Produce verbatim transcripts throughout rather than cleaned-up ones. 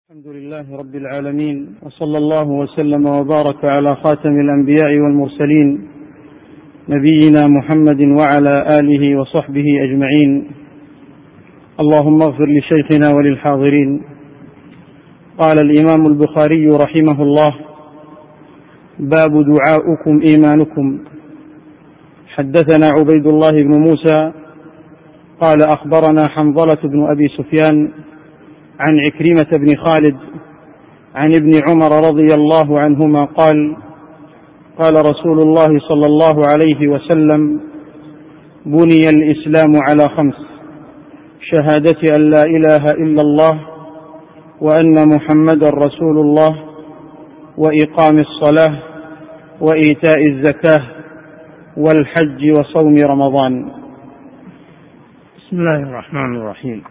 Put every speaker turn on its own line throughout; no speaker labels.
الحمد لله رب العالمين، وصلى الله وسلم وبارك على خاتم الأنبياء والمرسلين نبينا محمد وعلى آله وصحبه أجمعين. اللهم اغفر لشيخنا وللحاضرين. قال الإمام البخاري رحمه الله: باب دعاؤكم إيمانكم. حدثنا عبيد الله بن موسى قال أخبرنا حنظلة بن أبي سفيان عن عكرمة بن خالد عن ابن عمر رضي الله عنهما قال: قال رسول الله صلى الله عليه وسلم: بني الإسلام على خمس: شهادة أن لا إله إلا الله وأن محمدا رسول الله وإقام الصلاة وإيتاء الزكاة والحج وصوم رمضان.
بسم الله الرحمن الرحيم.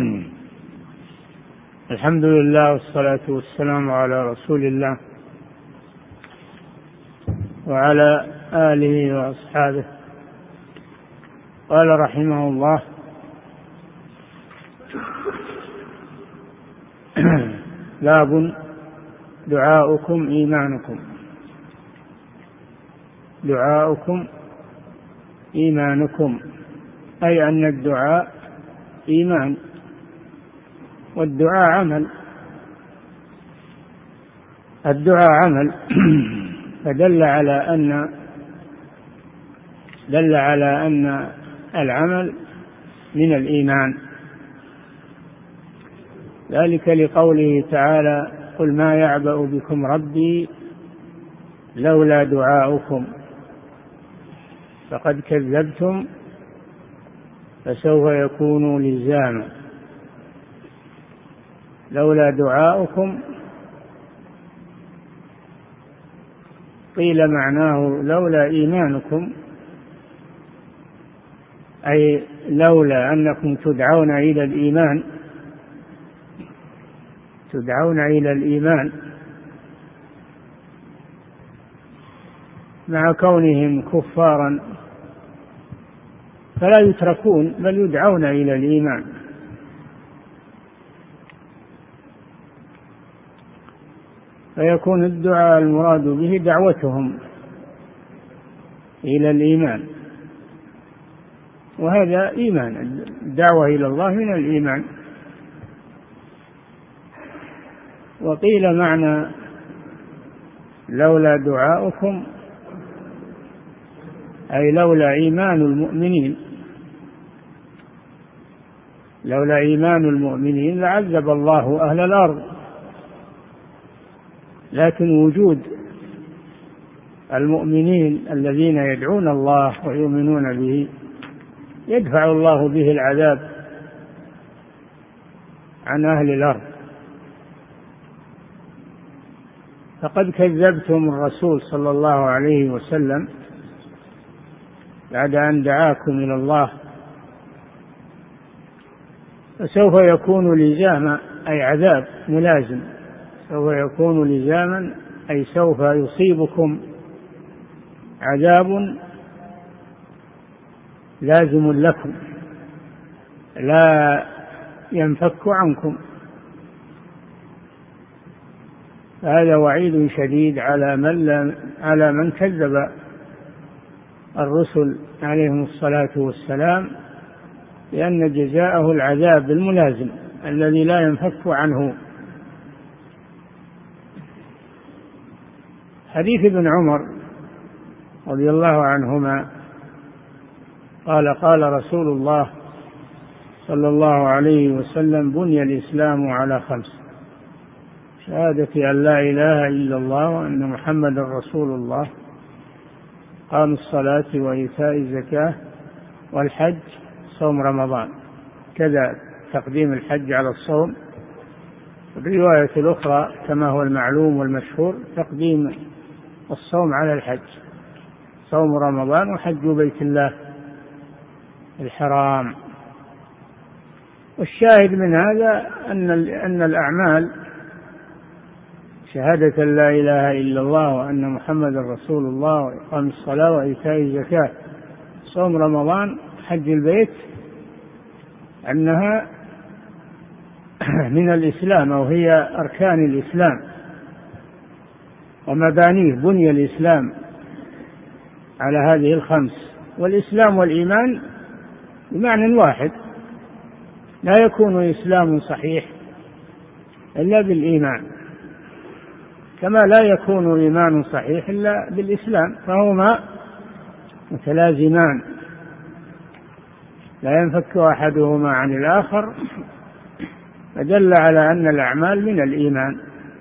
الحمد لله والصلاة والسلام على رسول الله وعلى آله وأصحابه. قال رحمه الله: باب دعاؤكم إيمانكم. دعاؤكم إيمانكم، أي أن الدعاء إيمان، والدعاء عمل. الدعاء عمل فدل على أن دل على أن العمل من الإيمان، ذلك لقوله تعالى: قل ما يعبأ بكم ربي لولا دعاؤكم فقد كذبتم فسوف يكون لزاما. لولا دعاؤكم قيل معناه لولا إيمانكم، أي لولا أنكم تدعون إلى الإيمان تدعون إلى الإيمان مع كونهم كفارا فلا يتركون بل يدعون إلى الإيمان. فيكون الدعاء المراد به دعوتهم إلى الإيمان، وهذا إيمان. الدعوة إلى الله من الإيمان. وقيل معنى لولا دعاؤكم أي لولا إيمان المؤمنين لولا إيمان المؤمنين لعذب الله أهل الأرض، لكن وجود المؤمنين الذين يدعون الله ويؤمنون به يدفع الله به العذاب عن أهل الأرض. فقد كذبتم الرسول صلى الله عليه وسلم بعد أن دعاكم إلى الله، فسوف يكون لزاما أي عذاب ملازم. سوف يكون لزاما أي سوف يصيبكم عذاب لازم لكم لا ينفك عنكم. هذا وعيد شديد على من على من كذب الرسل عليهم الصلاة والسلام، لأن جزاءه العذاب الملازم الذي لا ينفك عنه. حديث ابن عمر رضي الله عنهما قال: قال رسول الله صلى الله عليه وسلم: بني الإسلام على خمس: شهادة أن لا إله إلا الله وأن محمدا رسول الله، قام الصلاة وإيتاء الزكاة والحج، صوم رمضان. كذا تقديم الحج على الصوم. الرواية الأخرى كما هو المعلوم والمشهور تقديم الصوم على الحج، صوم رمضان وحج بيت الله الحرام. والشاهد من هذا أن أن الأعمال شهادة لا إله إلا الله وأن محمد رسول الله وإقام الصلاة وإيتاء الزكاة صوم رمضان حج البيت، أنها من الإسلام، أو هي أركان الإسلام ومبانيه. بني الإسلام على هذه الخمس، والإسلام والإيمان بمعنى واحد، لا يكون إسلام صحيح إلا بالإيمان، كما لا يكون إيمان صحيح إلا بالإسلام، فهما متلازمان لا ينفك أحدهما عن الآخر، فدل على أن الأعمال من الإيمان.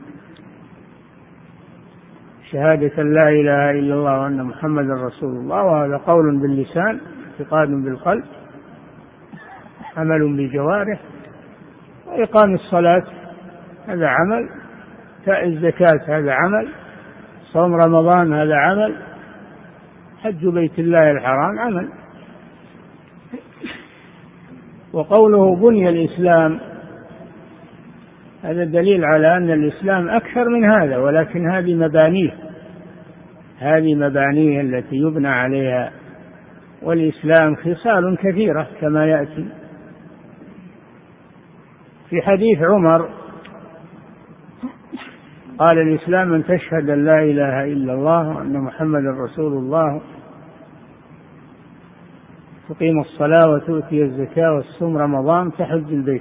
شهادة لا إله إلا الله وأن محمد رسول الله، وهذا قول باللسان، اعتقاد بالقلب، عمل بالجوارح. وإقام الصلاة هذا عمل، إيتاء الزكاة هذا عمل، صوم رمضان هذا عمل، حج بيت الله الحرام عمل. وقوله بني الإسلام هذا دليل على أن الإسلام أكثر من هذا، ولكن هذه مبانيه، هذه مبانيه التي يبنى عليها. والإسلام خصال كثيرة كما يأتي في حديث عمر، قال الإسلام أن تشهد أن لا إله إلا الله وأن محمد رسول الله، تقيم الصلاة وتؤتي الزكاة وتصوم رمضان تحج البيت.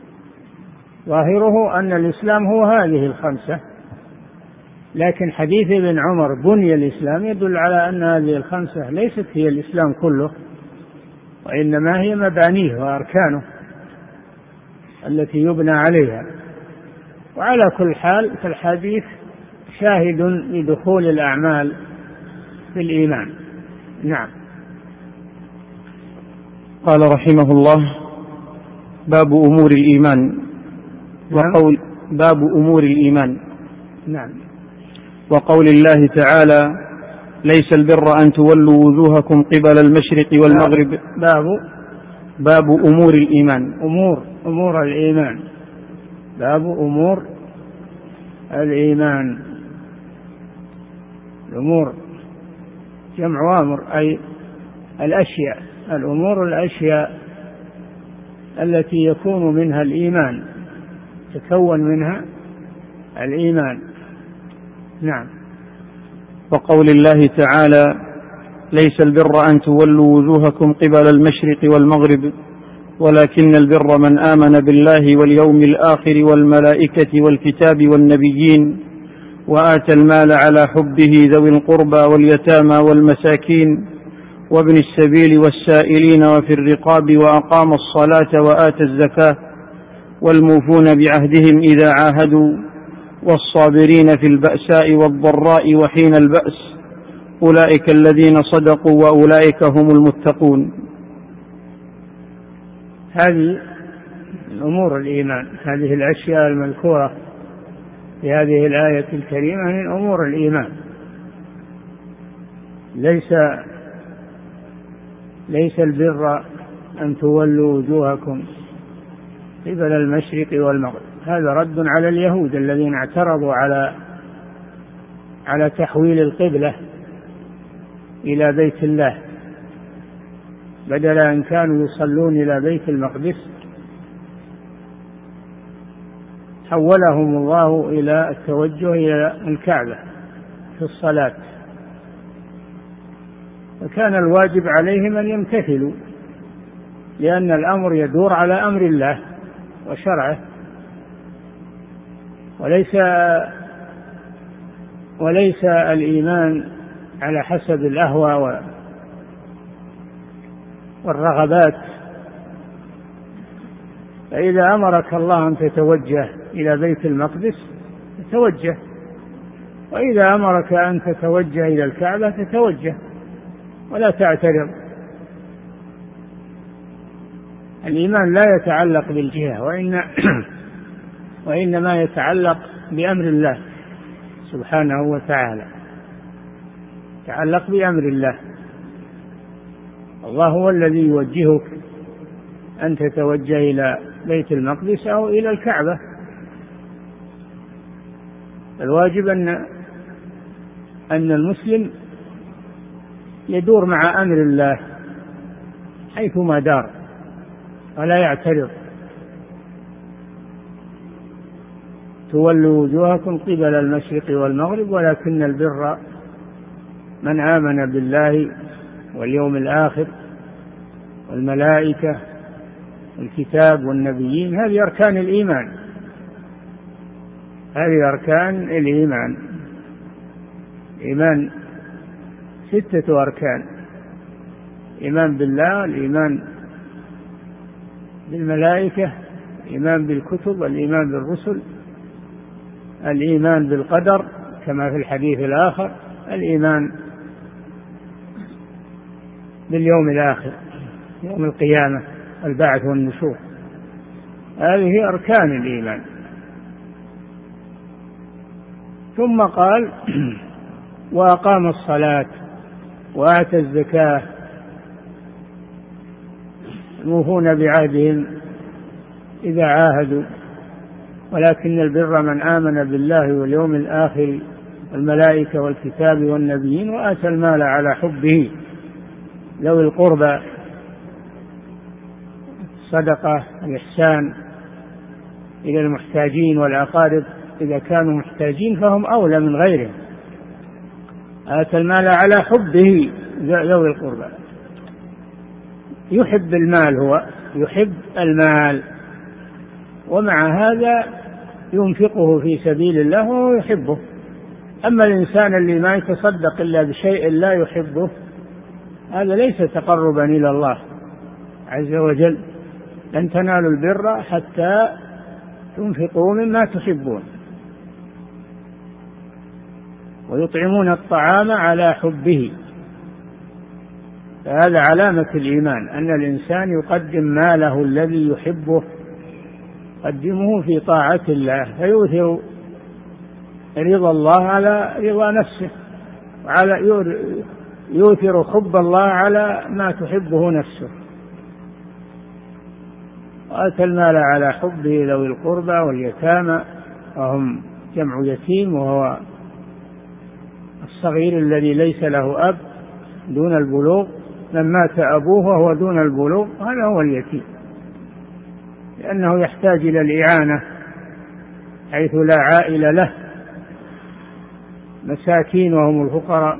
ظاهره أن الإسلام هو هذه الخمسة، لكن حديث ابن عمر بني الإسلام يدل على أن هذه الخمسة ليست هي الإسلام كله، وإنما هي مبانيه وأركانه التي يبنى عليها. وعلى كل حال فالحديث شاهد لدخول الأعمال في الإيمان. نعم.
قال رحمه الله: باب أمور الإيمان. وقول باب أمور الإيمان.
نعم.
وقول الله تعالى: ليس البر أن تولوا وجوهكم قبل المشرق والمغرب.
باب
باب أمور الإيمان.
أمور أمور الإيمان. باب أمور الإيمان. الأمور جمع أمر، أي الأشياء، الأمور الأشياء التي يكون منها الإيمان، تكون منها الإيمان. نعم.
وقول الله تعالى: ليس البر أن تولوا وجوهكم قبل المشرق والمغرب ولكن البر من آمن بالله واليوم الآخر والملائكة والكتاب والنبيين وآتى المال على حبه ذوي القربى واليتامى والمساكين وابن السبيل والسائلين وفي الرقاب وأقام الصلاة وآتى الزكاة والموفون بعهدهم إذا عاهدوا والصابرين في البأساء والضراء وحين البأس أولئك الذين صدقوا وأولئك هم المتقون.
هذه الأمور الإيمان، هذه الأشياء المذكورة في هذه الآية الكريمة من أمور الإيمان. ليس ليس البر أن تولوا وجوهكم قبل المشرق والمغرب، هذا رد على اليهود الذين اعترضوا على على تحويل القبلة إلى بيت الله، بدل أن كانوا يصلون إلى بيت المقدس حولهم الله إلى التوجه إلى الكعبة في الصلاة، فكان الواجب عليهم أن يمتثلوا، لأن الأمر يدور على أمر الله وشرعه، وليس وليس الإيمان على حسب الأهوى والرغبات. فإذا أمرك الله أن تتوجه إلى بيت المقدس تتوجه، وإذا أمرك أن تتوجه إلى الكعبة تتوجه ولا تعترض. الإيمان لا يتعلق بالجهة، وإن وإنما يتعلق بأمر الله سبحانه وتعالى، يتعلق بأمر الله. الله هو الذي يوجهك أن تتوجه إلى بيت المقدس أو إلى الكعبة. الواجب أن أن المسلم يدور مع أمر الله حيثما دار ولا يعترض. تولوا وجوهكم قبل المشرق والمغرب ولكن البر من آمن بالله واليوم الآخر والملائكة والكتاب والنبيين. هذه أركان الإيمان، هذه أركان الإيمان. إيمان ستة أركان: الإيمان بالله، الإيمان بالملائكة، الإيمان بالكتب، الإيمان بالرسل، الإيمان بالقدر كما في الحديث الآخر، الإيمان باليوم الآخر يوم القيامة البعث والنشور. هذه أركان الإيمان. ثم قال: وأقام الصلاة وآتى الزكاة يوفون بعهدهم إذا عاهدوا ولكن البر من آمن بالله واليوم الآخر والملائكة والكتاب والنبيين وآتى المال على حبه ذوي القربى. صدقة، الإحسان إلى المحتاجين والأقارب إذا كانوا محتاجين فهم أولى من غيرهم. آتى المال على حبه ذوي القربى. يحب المال، هو يحب المال، ومع هذا ينفقه في سبيل الله وهو يحبه. أما الإنسان اللي ما يتصدق إلا بشيء لا يحبه هذا ليس تقربا إلى الله عز وجل. لن تنالوا البر حتى تنفقوا مما تحبون ويطعمون الطعام على حبه. فهذا علامة الإيمان، أن الإنسان يقدم ماله الذي يحبه يقدمه في طاعة الله، فيؤثر رضا الله على رضا نفسه، وعلى يؤثر حب الله على ما تحبه نفسه. وآتى المال على حبه ذوي القربى واليتامى، وهم جمع يتيم، وهو الصغير الذي ليس له أب دون البلوغ، من مات أبوه وهو دون البلوغ هذا هو اليتيم، لأنه يحتاج إلى الإعانة حيث لا عائل له. مساكين وهم الفقراء.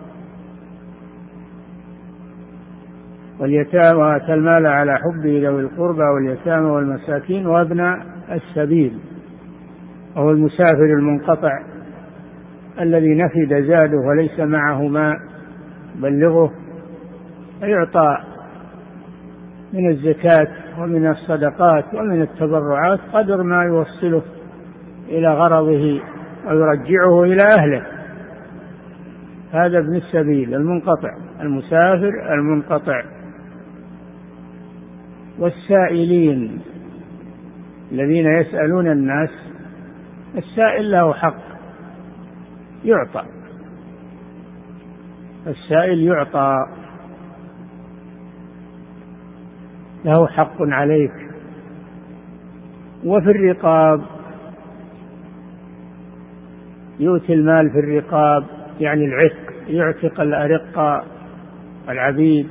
واليتامى وآتى المال على حبه ذوي القربى واليتامى والمساكين وابن السبيل، وهو المسافر المنقطع الذي نفد زاده وليس معه ما بلغه، فيعطى من الزكاة ومن الصدقات ومن التبرعات قدر ما يوصله إلى غرضه ويرجعه إلى أهله. هذا ابن السبيل المنقطع، المسافر المنقطع. والسائلين الذين يسألون الناس، السائل له حق يعطى، السائل يعطى، له حق عليك. وفي الرقاب يؤتي المال في الرقاب، يعني العتق، يعتق الأرقة العبيد،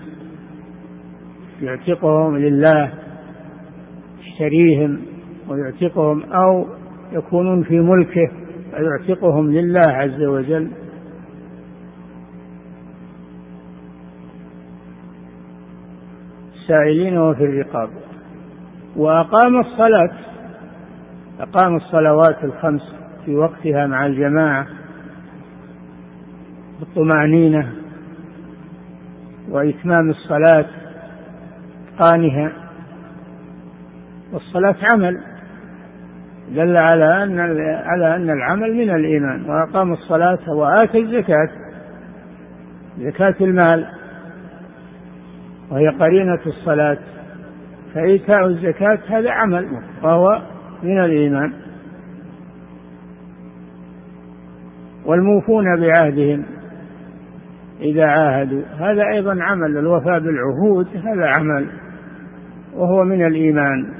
يعتقهم لله، يشتريهم ويعتقهم، أو يكونون في ملكه ويعتقهم لله عز وجل. السائلين وفي الرقاب. وأقام الصلاة، أقام الصلوات الخمس في وقتها مع الجماعة بالطمأنينة وإتمام الصلاة إتقانها. والصلاة عمل، دل على أن على أن العمل من الإيمان. وأقام الصلاة وآتى الزكاة، زكاة المال وهي قرينة الصلاة، فإيتاء الزكاة هذا عمل وهو من الإيمان. والموفون بعهدهم إذا عاهدوا، هذا أيضا عمل، الوفاء بالعهود هذا عمل وهو من الإيمان.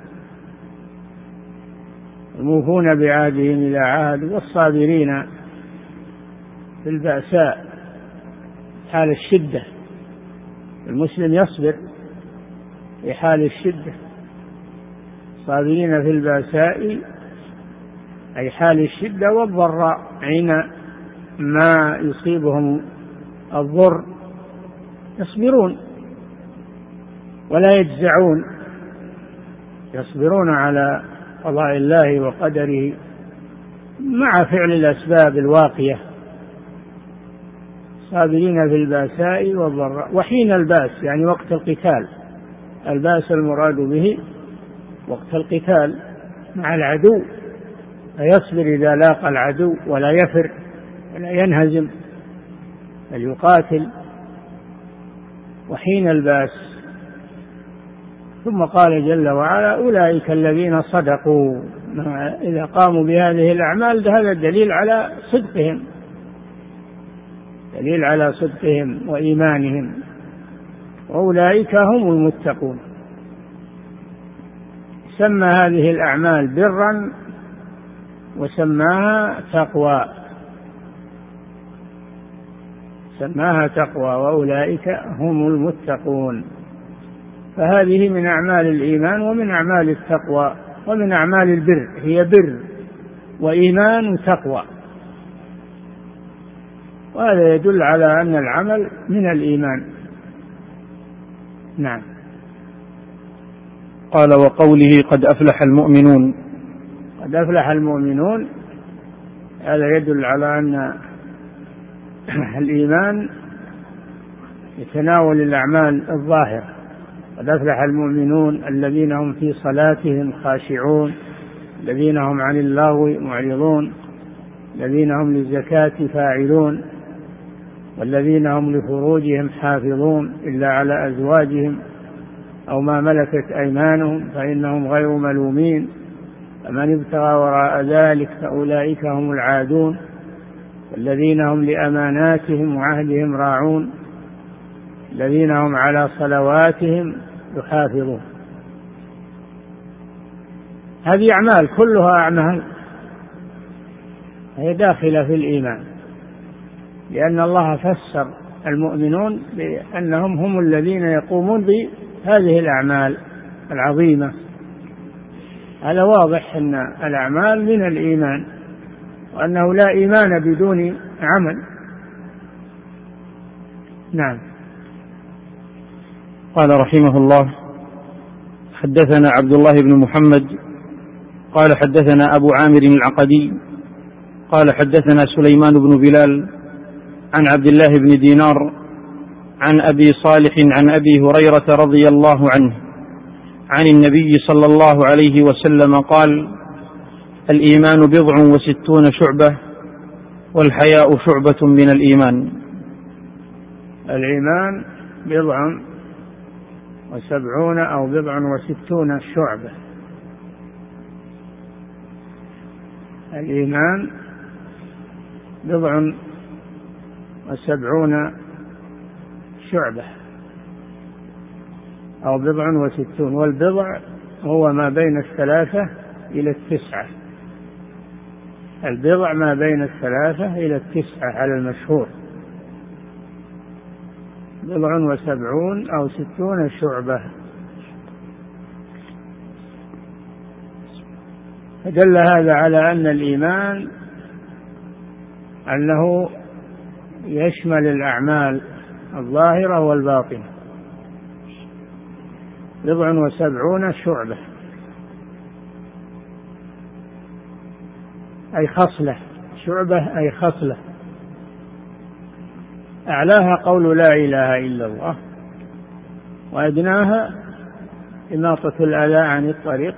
الموفون بعهدهم إذا عاهدوا. والصابرين في البأساء حال الشدة، المسلم يصبر في حال الشدة. صابرين في البأساء أي حال الشدة والضراء، حين ما يصيبهم الضر يصبرون ولا يجزعون، يصبرون على قضاء الله وقدره مع فعل الأسباب الواقية، صابرين في الباساء والضراء. وحين الباس يعني وقت القتال، الباس المراد به وقت القتال مع العدو، فيصبر إذا لاقى العدو ولا يفر ولا ينهزم بل يقاتل. وحين الباس. ثم قال جل وعلا أولئك الذين صدقوا، إذا قاموا بهذه الأعمال هذا دليل على صدقهم، دليل على صدقهم وإيمانهم، وأولئك هم المتقون. سمى هذه الأعمال برا وسماها تقوى، سماها تقوى وأولئك هم المتقون. فهذه من أعمال الإيمان ومن أعمال التقوى ومن أعمال البر، هي بر وإيمان وتقوى، وهذا يدل على أن العمل من الإيمان. نعم.
قال وقوله قد أفلح المؤمنون،
قد أفلح المؤمنون، هذا يدل على أن الإيمان يتناول الأعمال الظاهرة. قد أفلح المؤمنون الذين هم في صلاتهم خاشعون، الذين هم عن اللغو معرضون، الذين هم للزكاة فاعلون، والذين هم لفروجهم حافظون إلا على أزواجهم أو ما ملكت أيمانهم فإنهم غير ملومين، فمن ابتغى وراء ذلك فأولئك هم العادون، والذين هم لأماناتهم وعهدهم راعون، الذين هم على صلواتهم يحافظون. هذه أعمال كلها أعمال هي داخلة في الإيمان، لأن الله فسر المؤمنون بأنهم هم الذين يقومون بهذه الأعمال العظيمة. هذا واضح أن الأعمال من الإيمان، وأنه لا إيمان بدون عمل. نعم.
قال رحمه الله حدثنا عبد الله بن محمد قال حدثنا أبو عامر العقدي قال حدثنا سليمان بن بلال عن عبد الله بن دينار عن أبي صالح عن أبي هريرة رضي الله عنه عن النبي صلى الله عليه وسلم قال الإيمان بضع وستون شعبة والحياء شعبة من الإيمان.
الإيمان بضع وسبعون أو بضع وستون شعبة. الإيمان بضع وسبعون شعبة أو بضع وستون، والبضع هو ما بين الثلاثة إلى التسعة، البضع ما بين الثلاثة إلى التسعة على المشهور، بضع وسبعون أو ستون شعبة. فدل هذا على أن الإيمان أنه يشمل الأعمال الظاهرة والباطنة. بضع وسبعون شعبة أي خصلة، شعبة أي خصلة، أعلاها قول لا إله إلا الله، وأدناها إماطة الأذى عن الطريق،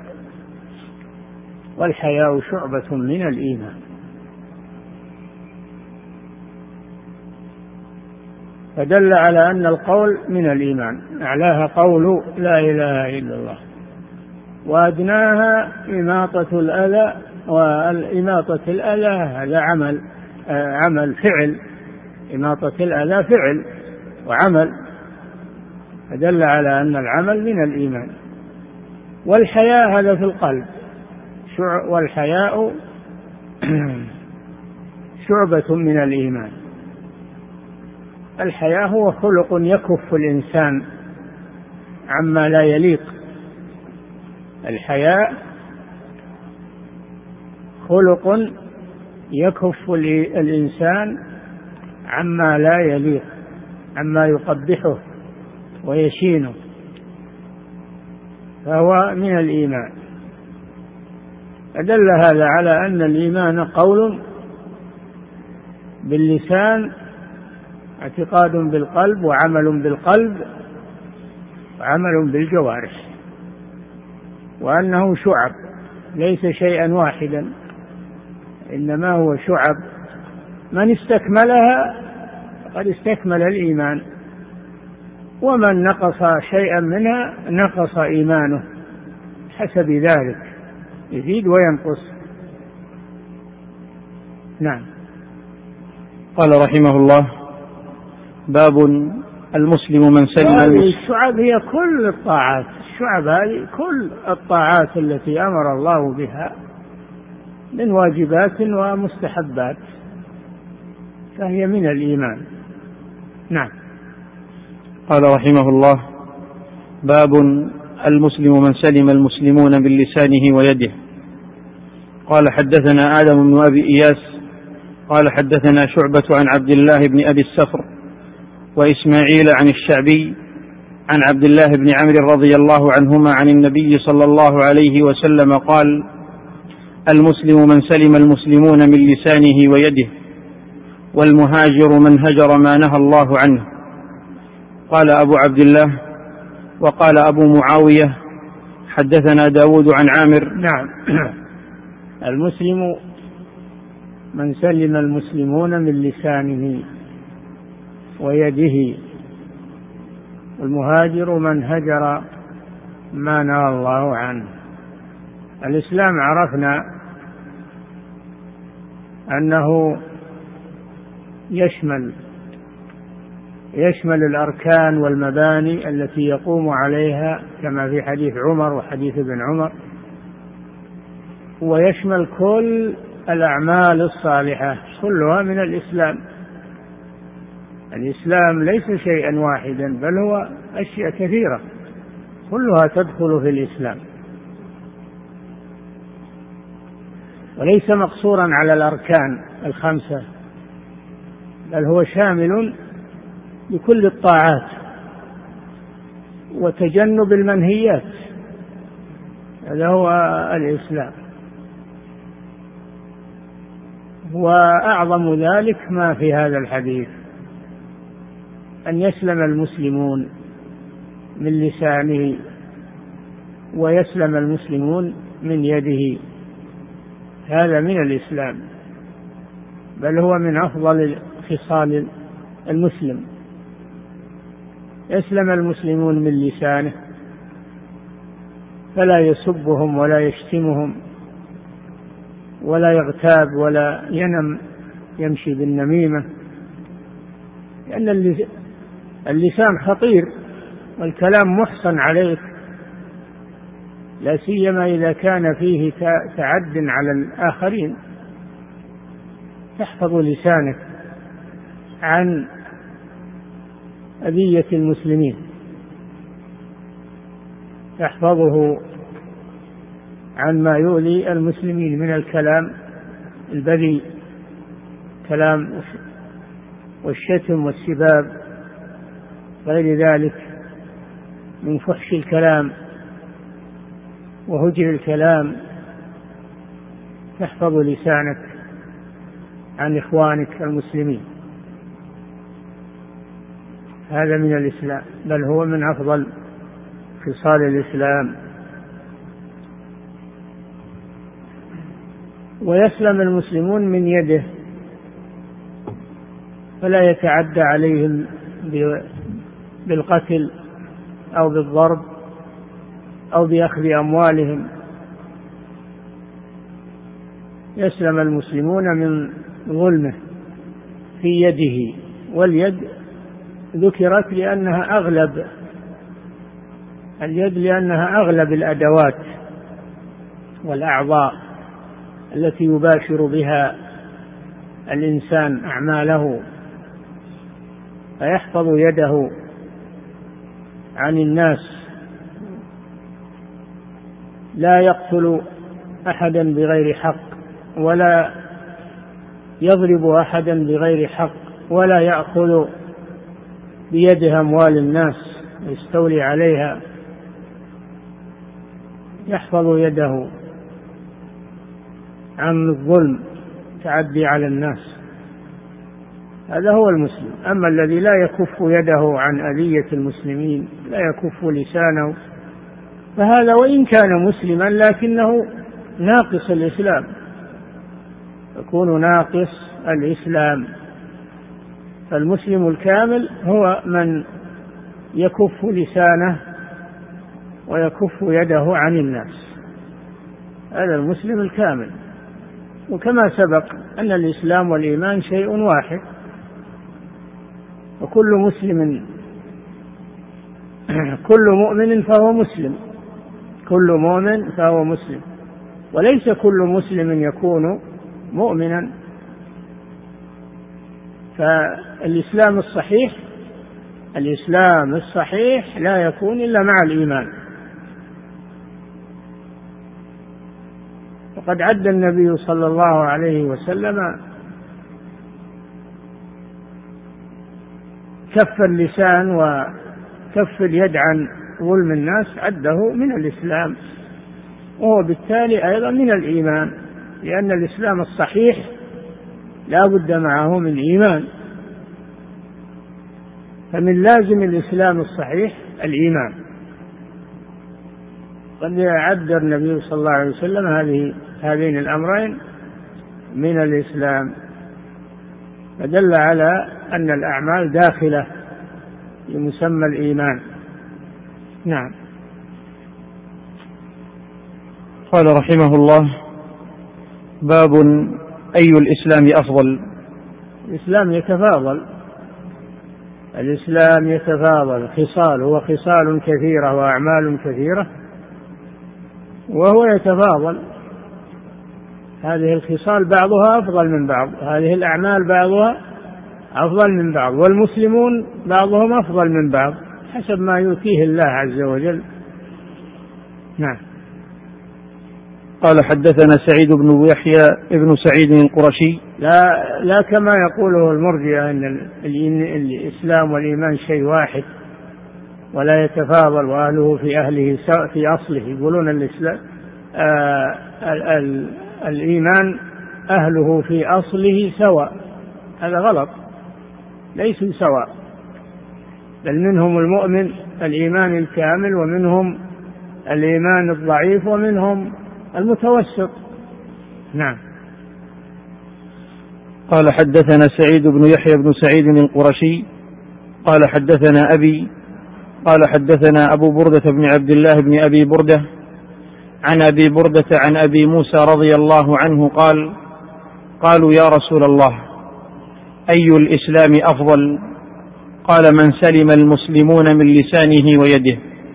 والحياء شعبة من الإيمان. فدل على أن القول من الإيمان، أعلاها قول لا إله إلا الله، وأدناها إماطة الأذى، والإماطة الأذى هذا عمل عمل فعل، إماطة الأذى فعل وعمل، فدل على أن العمل من الإيمان. والحياء هذا في القلب، والحياء شعبة من الإيمان. الحياء هو خلق يكف الإنسان عما لا يليق، الحياء خلق يكف الإنسان عما لا يليق، عما يقبحه ويشينه، فهو من الإيمان. أدل هذا على أن الإيمان قول باللسان، اعتقاد بالقلب، وعمل بالقلب، وعمل بالجوارح، وأنه شعب ليس شيئا واحدا، إنما هو شعب. من استكملها قد استكمل الإيمان، ومن نقص شيئا منها نقص إيمانه، حسب ذلك يزيد وينقص. نعم.
قال رحمه الله: باب المسلم من سلم المسلم.
الشعب هي كل الطاعات، الشعب هذه كل الطاعات التي أمر الله بها من واجبات ومستحبات، فهي من الإيمان. نعم.
قال رحمه الله: باب المسلم من سلم المسلمون من لسانه ويده. قال: حدثنا آدم بن أبي إياس قال: حدثنا شعبة عن عبد الله بن أبي الصخر وإسماعيل عن الشعبي عن عبد الله بن عمرو رضي الله عنهما عن النبي صلى الله عليه وسلم قال: المسلم من سلم المسلمون من لسانه ويده، والمهاجر من هجر ما نهى الله عنه. قال أبو عبد الله: وقال أبو معاوية: حدثنا داود عن عامر.
نعم. المسلم من سلم المسلمون من لسانه ويده، والمهاجر من هجر ما نهى الله عنه. الإسلام عرفنا أنه يشمل يشمل الأركان والمباني التي يقوم عليها، كما في حديث عمر وحديث ابن عمر، ويشمل كل الأعمال الصالحة، كلها من الإسلام. الإسلام ليس شيئا واحدا، بل هو أشياء كثيرة كلها تدخل في الإسلام، وليس مقصورا على الأركان الخمسة، بل هو شامل لكل الطاعات وتجنب المنهيات. هذا هو الإسلام. وأعظم ذلك ما في هذا الحديث، أن يسلم المسلمون من لسانه ويسلم المسلمون من يده، هذا من الإسلام، بل هو من أفضل خصال المسلم. يسلم المسلمون من لسانه فلا يسبهم ولا يشتمهم ولا يغتاب ولا ينم يمشي بالنميمة، لأن اللسان خطير والكلام محصن عليك، لا سيما إذا كان فيه تعد على الآخرين. تحفظ لسانك عن أذية المسلمين، تحفظه عن ما يؤذي المسلمين من الكلام البذيء، كلام والشتم والسباب، غير ذلك من فحش الكلام وهجر الكلام. تحفظ لسانك عن إخوانك المسلمين، هذا من الإسلام، بل هو من أفضل خصال الإسلام. ويسلم المسلمون من يده، فلا يتعدى عليهم بالقتل أو بالضرب أو بأخذ أموالهم. يسلم المسلمون من ظلمه في يده، واليد ذكرت لأنها أغلب اليد لأنها أغلب الأدوات والأعضاء التي يباشر بها الإنسان أعماله، فيحفظ يده عن الناس، لا يقتل أحدا بغير حق ولا يضرب أحدا بغير حق، ولا يأخذ بيده أموال الناس يستولي عليها، يحفظ يده عن الظلم تعدي على الناس. هذا هو المسلم. أما الذي لا يكف يده عن أذية المسلمين، لا يكف لسانه، فهذا وإن كان مسلما لكنه ناقص الإسلام، يكون ناقص الإسلام. فالمسلم الكامل هو من يكف لسانه ويكف يده عن الناس، هذا المسلم الكامل. وكما سبق أن الإسلام والإيمان شيء واحد، وكل مسلم كل مؤمن فهو مسلم، كل مؤمن فهو مسلم، وليس كل مسلم يكون مؤمنا. فالإسلام الصحيح الإسلام الصحيح لا يكون إلا مع الإيمان. وقد عد النبي صلى الله عليه وسلم كف اللسان وكف اليد عن ظلم الناس، عده من الإسلام، وهو بالتالي أيضا من الإيمان، لأن الإسلام الصحيح لا بد معه من إيمان. فمن لازم الإسلام الصحيح الإيمان. قد عد النبي صلى الله عليه وسلم هذه هذين الأمرين من الإسلام، فدل على أن الأعمال داخلة في مسمى الإيمان. نعم.
قال رحمه الله: باب أي الإسلام أفضل.
الإسلام يتفاضل، الإسلام يتفاضل، خصال هو خصال كثيرة وأعمال كثيرة، وهو يتفاضل. هذه الخصال بعضها أفضل من بعض، هذه الأعمال بعضها أفضل من بعض، والمسلمون بعضهم أفضل من بعض حسب ما يؤتيه الله عز وجل. نعم.
قال: حدثنا سعيد بن يحيى ابن سعيد القرشي.
لا لا كما يقوله المرجئة أن الإسلام والإيمان شيء واحد ولا يتفاضل، وأهله في أهله في أصله. يقولون الإسلام آه ال ال الإيمان أهله في أصله سواء، هذا غلط، ليسوا سواء، بل منهم المؤمن الإيمان الكامل، ومنهم الإيمان الضعيف، ومنهم المتوسط. نعم.
قال: حدثنا سعيد بن يحيى بن سعيد القرشي قال: حدثنا أبي قال: حدثنا أبو بردة بن عبد الله بن أبي بردة عن أبي بردة عن أبي موسى رضي الله عنه قال: قالوا يا رسول الله أي الإسلام أفضل؟ قال: من سلم المسلمون من لسانه ويده.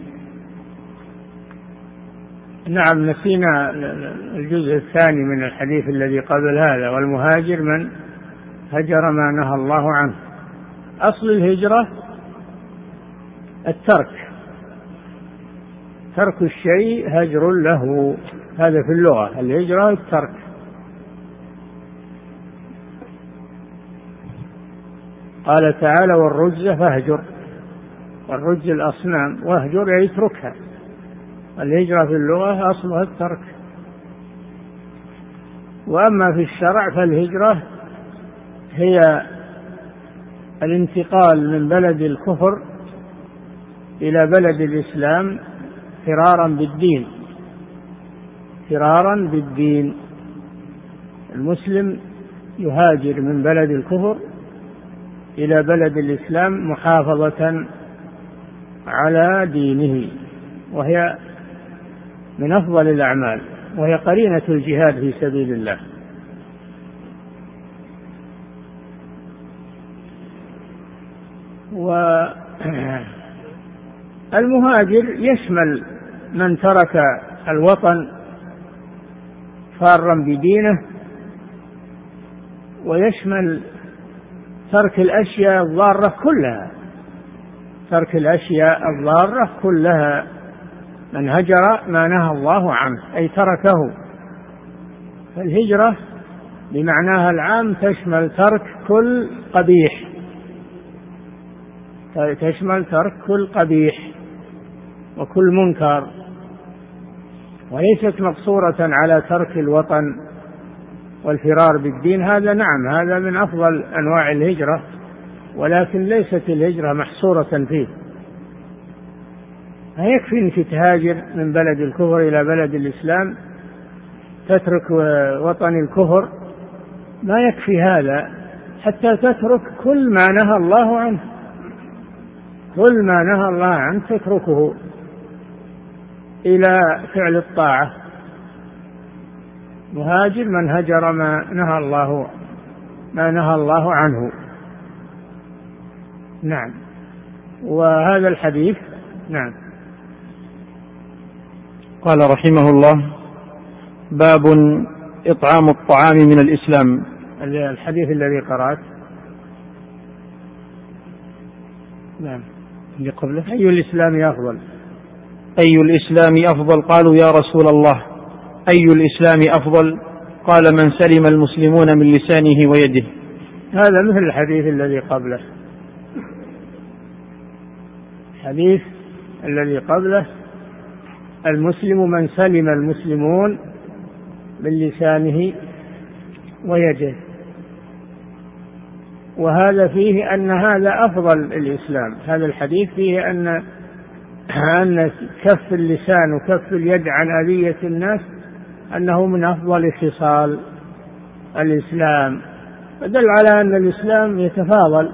نعم، نسينا الجزء الثاني من الحديث الذي قبل هذا: والمهاجر من هجر ما نهى الله عنه. أصل الهجرة الترك، ترك الشيء هجر له، هذا في اللغة الهجرة الترك. قال تعالى: والرجز فاهجر، والرجز الأصنام، واهجر يعني اتركها. الهجرة في اللغة أصلها الترك، وأما في الشرع فالهجرة هي الانتقال من بلد الكفر إلى بلد الإسلام فرارا بالدين، فرارا بالدين. المسلم يهاجر من بلد الكفر إلى بلد الإسلام محافظة على دينه، وهي من أفضل الأعمال، وهي قرينة الجهاد في سبيل الله. والمهاجر يشمل من ترك الوطن فارا بدينه، ويشمل ترك الأشياء الضارة كلها، ترك الأشياء الضارة كلها. من هجر ما نهى الله عنه أي تركه، الهجرة بمعناها العام تشمل ترك كل قبيح، تشمل ترك كل قبيح وكل منكر، وليست مقصورة على ترك الوطن والفرار بالدين. هذا نعم هذا من أفضل أنواع الهجرة، ولكن ليست الهجرة محصورة فيه. لا يكفي أنك تهاجر من بلد الكفر إلى بلد الإسلام، تترك وطن الكفر، ما يكفي هذا، حتى تترك كل ما نهى الله عنه، كل ما نهى الله عنه تتركه إلى فعل الطاعة. مهاجر من هجر ما نهى الله ما نهى الله عنه. نعم. وهذا الحديث نعم.
قال رحمه الله: باب إطعام الطعام من الإسلام.
الحديث الذي قرأت نعم اللي قبله: أي الإسلام أفضل؟
أي الإسلام أفضل؟ قالوا يا رسول الله أي الإسلام أفضل؟ قال: من سلم المسلمون من لسانه ويده.
هذا مثل الحديث الذي قبله. الحديث الذي قبله: المسلم من سلم المسلمون من لسانه ويده. وهذا فيه أن هذا أفضل الإسلام. هذا الحديث فيه أن أن كف اللسان وكف اليد عن أذية الناس أنه من أفضل خصال الإسلام، فدل على أن الإسلام يتفاضل،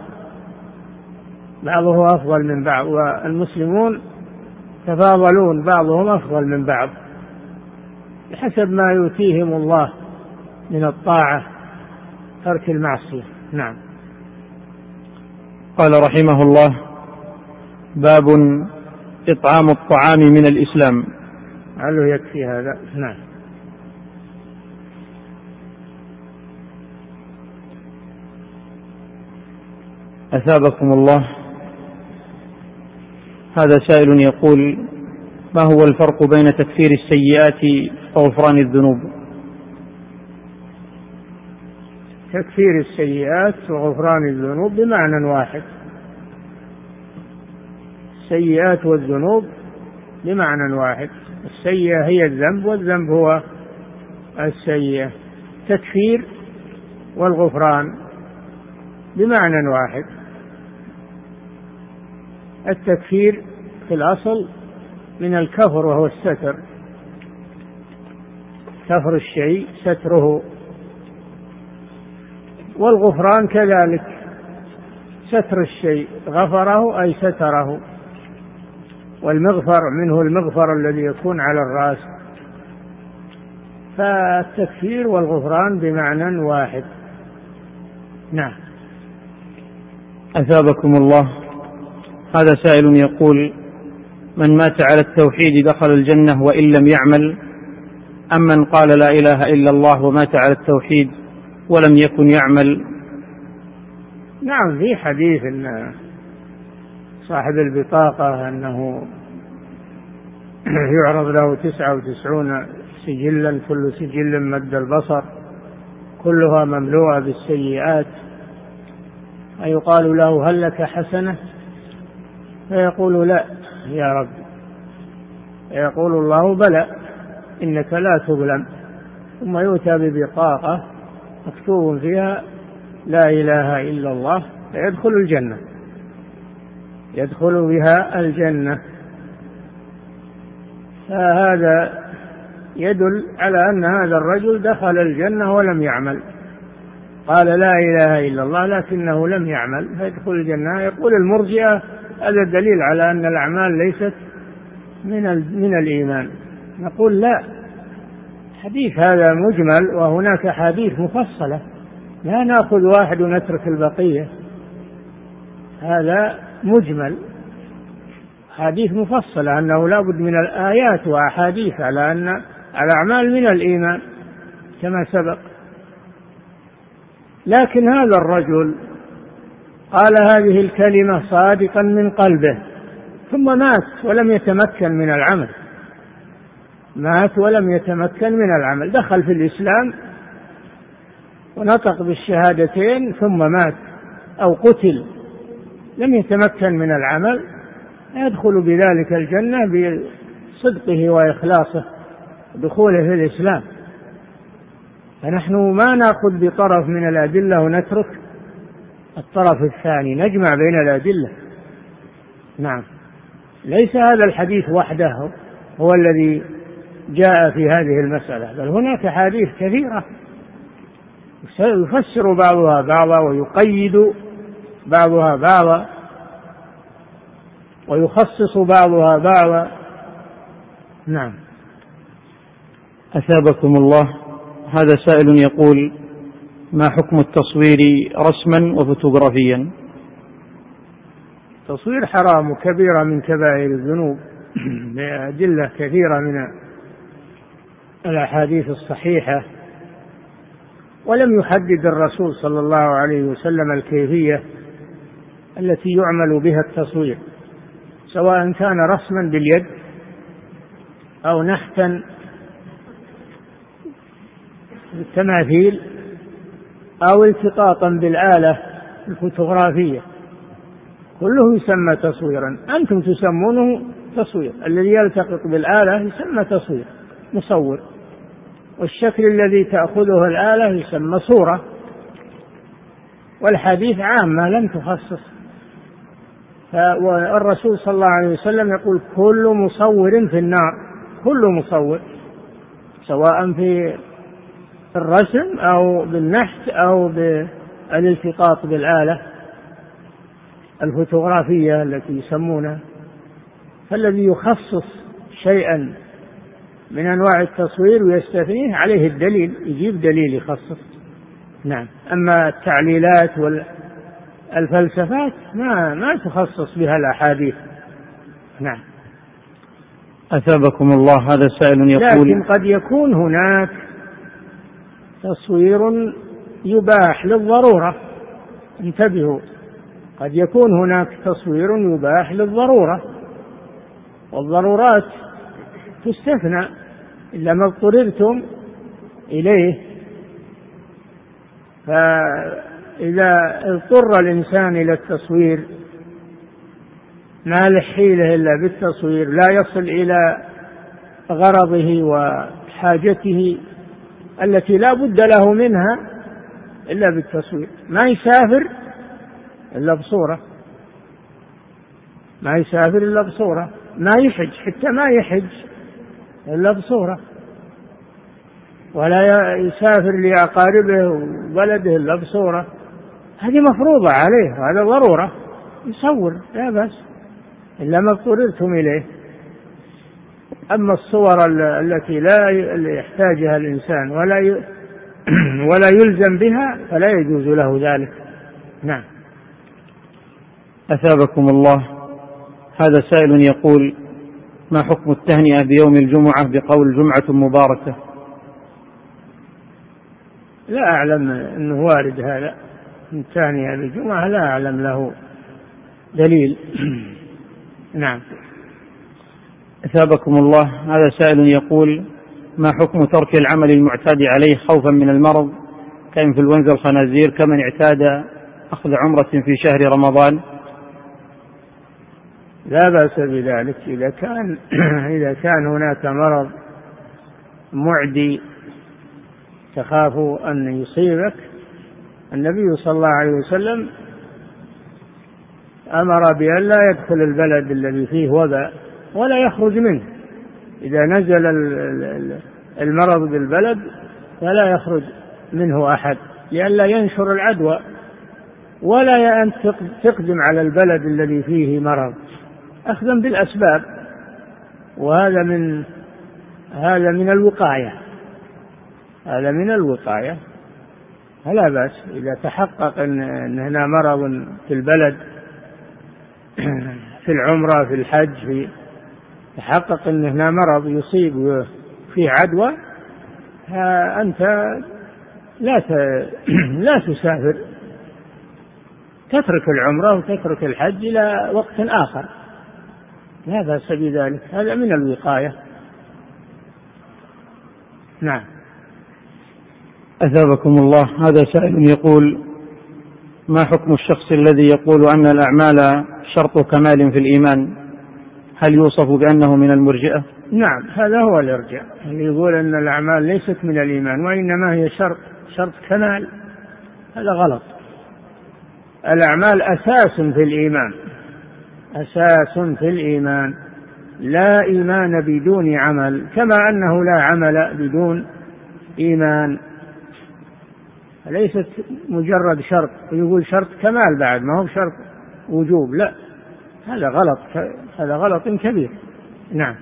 بعضه أفضل من بعض، والمسلمون تفاضلون بعضهم أفضل من بعض بحسب ما يؤتيهم الله من الطاعة ترك المعصية. نعم.
قال رحمه الله: باب إطعام الطعام من الإسلام.
هل يكفي هذا؟ نعم.
أثابكم الله. هذا سائل يقول: ما هو الفرق بين تكفير السيئات وغفران الذنوب؟
تكفير السيئات وغفران الذنوب بمعنى واحد. السيئات والذنوب بمعنى واحد. السيئة هي الذنب والذنب هو السيئة. تكفير والغفران بمعنى واحد. التكفير في الأصل من الكفر وهو الستر، كفر الشيء ستره، والغفران كذلك ستر الشيء، غفره أي ستره، والمغفر منه المغفر الذي يكون على الرأس. فالتكفير والغفران بمعنى واحد. نعم.
أثابكم الله. هذا سائل يقول: من مات على التوحيد دخل الجنة وإن لم يعمل، أم من قال لا إله إلا الله ومات على التوحيد ولم يكن يعمل؟
نعم، في حديث أن صاحب البطاقة أنه يعرض له تسعة وتسعون سجلا، كل سجل مد البصر، كلها مملوءة بالسيئات، فيقال له: هل لك حسنة؟ فيقول: لا يا رب. فيقول الله: بلى إنك لا تظلم. ثم يؤتى ببطاقة مكتوب فيها لا إله إلا الله، فيدخل الجنة، يدخل بها الجنة. فهذا يدل على أن هذا الرجل دخل الجنة ولم يعمل، قال لا إله إلا الله لكنه لم يعمل فيدخل الجنة. يقول المرجئة: هذا دليل على أن الأعمال ليست من من الإيمان. نقول: لا، حديث هذا مجمل وهناك حديث مفصلة، لا نأخذ واحد ونترك البقية. هذا مجمل، حديث مفصلة أنه لا بد من الآيات وأحاديث على أن الأعمال من الإيمان كما سبق. لكن هذا الرجل قال هذه الكلمة صادقا من قلبه، ثم مات ولم يتمكن من العمل، مات ولم يتمكن من العمل، دخل في الإسلام ونطق بالشهادتين ثم مات أو قتل لم يتمكن من العمل يدخل بذلك الجنة بصدقه وإخلاصه دخوله في الإسلام. فنحن ما نأخذ بطرف من الأدلة ونترك الطرف الثاني، نجمع بين الأدلة. نعم، ليس هذا الحديث وحده هو الذي جاء في هذه المسألة، بل هناك حديث كثيرة يفسر بعضها بعضا ويقيد بعضها بعضا ويخصص بعضها بعضا. نعم.
أثابكم الله. هذا سائل يقول: ما حكم التصوير رسما وفوتوغرافيا؟
التصوير حرام وكبيرة من كبائر الذنوب بأدلة كثيرة من الأحاديث الصحيحة، ولم يحدد الرسول صلى الله عليه وسلم الكيفية التي يعمل بها التصوير، سواء كان رسما باليد أو نحتا بالتماثيل أو التقاطا بالآلة الفوتوغرافية، كله يسمى تصويرا. أنتم تسمونه تصوير، الذي يلتقط بالآلة يسمى تصوير مصور، والشكل الذي تأخذه الآلة يسمى صورة. والحديث عامة لم تخصص. والرسول صلى الله عليه وسلم يقول: كل مصور في النار، كل مصور، سواء في الرسم أو بالنحت أو بالالتقاط بالآلة الفوتوغرافية التي يسمونها. فالذي يخصص شيئا من أنواع التصوير ويستثنيه عليه الدليل، يجيب دليل يخصص. نعم. أما التعليلات والفلسفات ما ما تخصص بها الأحاديث. نعم.
أثابكم الله. هذا سائل يقول:
لكن قد يكون هناك تصوير يباح للضرورة، انتبهوا، قد يكون هناك تصوير يباح للضرورة، والضرورات تستثنى إلا ما اضطررتم إليه. فإذا اضطر الإنسان إلى التصوير ما له حيلة إلا بالتصوير، لا يصل إلى غرضه وحاجته التي لا بد له منها إلا بالتصوير، ما يسافر إلا بصورة، ما يسافر إلا بصورة، ما يحج حتى ما يحج إلا بصورة، ولا يسافر لأقاربه وبلده إلا بصورة. هذه مفروضة عليه، هذا ضرورة، يصور لا بس إلا ما اضطررتم إليه. أما الصور التي لا يحتاجها الإنسان ولا ولا يلزم بها فلا يجوز له ذلك. نعم.
أثابكم الله. هذا سائل يقول: ما حكم التهنئة بيوم الجمعة بقول جمعة مباركة؟
لا أعلم أنه وارد هذا، التهنئة بالجمعة لا أعلم له دليل. نعم.
أثابكم الله. هذا سائل يقول: ما حكم ترك العمل المعتاد عليه خوفا من المرض كإنفلونزا الخنازير كمن اعتاد أخذ عمرة في شهر رمضان؟
لا بأس بذلك إذا كان إذا كان هناك مرض معدي تخاف أن يصيبك. النبي صلى الله عليه وسلم أمر بأن لا يدخل البلد الذي فيه وباء ولا يخرج منه. إذا نزل المرض بالبلد فلا يخرج منه أحد لئلا ينشر العدوى، ولا أن تقدم على البلد الذي فيه مرض أخذا بالأسباب، وهذا من هذا من الوقاية، هذا من الوقاية. فلا بأس إذا تحقق أن هنا مرض في البلد في العمرة في الحج في تحقق أن هنا مرض يصيب فيه عدوى، أنت لا لا تسافر، تترك العمرة وتترك الحج إلى وقت آخر، لا بأس بذلك، هذا من الوقاية. نعم.
أثابكم الله. هذا سائل يقول: ما حكم الشخص الذي يقول أن الأعمال شرط كمال في الإيمان؟ هل يوصف بأنه من المرجئة؟
نعم، هذا هو الإرجاء، اللي يقول أن الأعمال ليست من الإيمان وإنما هي شرط شرط كمال. هذا غلط. الأعمال أساس في الإيمان، أساس في الإيمان. لا إيمان بدون عمل، كما أنه لا عمل بدون إيمان. ليست مجرد شرط ويقول شرط كمال بعد، ما هو شرط وجوب، لا، هذا غلط، هذا غلط كبير. نعم.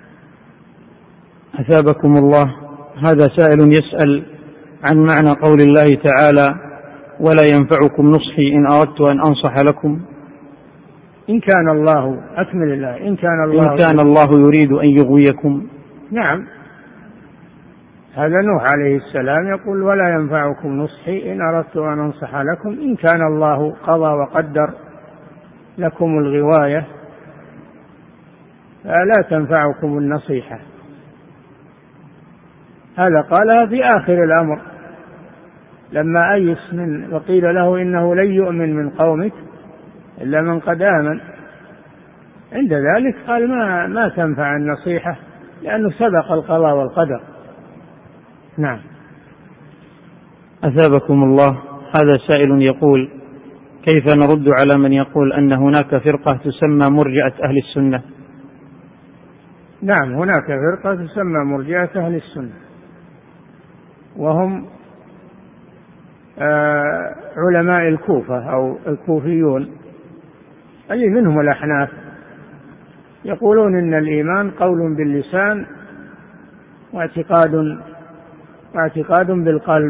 أثابكم الله. هذا سائل يسأل عن معنى قول الله تعالى: ولا ينفعكم نصحي إن أردت أن أنصح لكم.
إن كان الله، أكمل الله، إن كان الله
إن كان الله يريد أن يغويكم.
نعم، هذا نوح عليه السلام يقول: ولا ينفعكم نصحي إن أردت أن أنصح لكم إن كان الله قضى وقدر لكم الغواية، فلا تنفعكم النصيحة. هذا قالها في آخر الأمر لما أيس من وقيل له إنه لن يؤمن من قومك إلا من قد آمن. عند ذلك قال ما, ما تنفع النصيحة لأنه سبق القضاء والقدر. نعم.
أثابكم الله. هذا سائل يقول: كيف نرد على من يقول أن هناك فرقة تسمى مرجئة أهل السنة؟
نعم، هناك فرقة تسمى مرجئة أهل السنة، وهم آه علماء الكوفة أو الكوفيون، اللي منهم الأحناف، يقولون إن الإيمان قول باللسان واعتقاد واعتقاد بالقلب،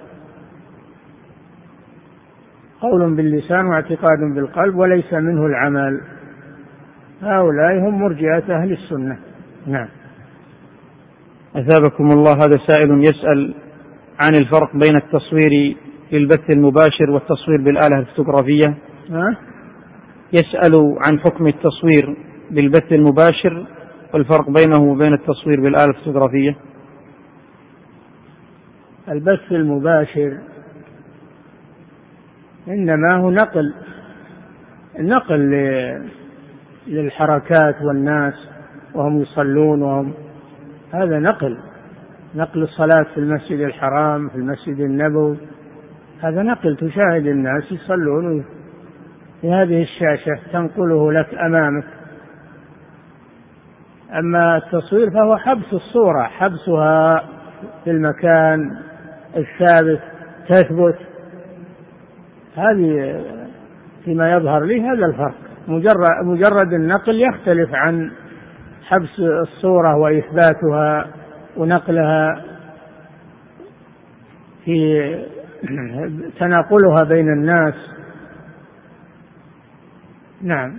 قول باللسان واعتقاد بالقلب وليس منه العمل. هؤلاء هم مرجئة أهل السنة. نعم.
أثابكم الله. هذا سائل يسأل عن الفرق بين التصوير للبث المباشر والتصوير بالآلة الفوتوغرافية.
أه؟
يسأل عن حكم التصوير بالبث المباشر والفرق بينه وبين التصوير بالآلة الفوتوغرافية.
البث المباشر إنما هو نقل نقل للحركات والناس وهم يصلون، وهم هذا نقل نقل الصلاة في المسجد الحرام، في المسجد النبوي، هذا نقل، تشاهد الناس يصلون في هذه الشاشة تنقله لك أمامك. أما التصوير فهو حبس الصورة، حبسها في المكان الثابت تثبت. هذه فيما يظهر لي هذا الفرق. مجرد, مجرد النقل يختلف عن حبس الصورة وإثباتها ونقلها في تناقلها بين الناس. نعم.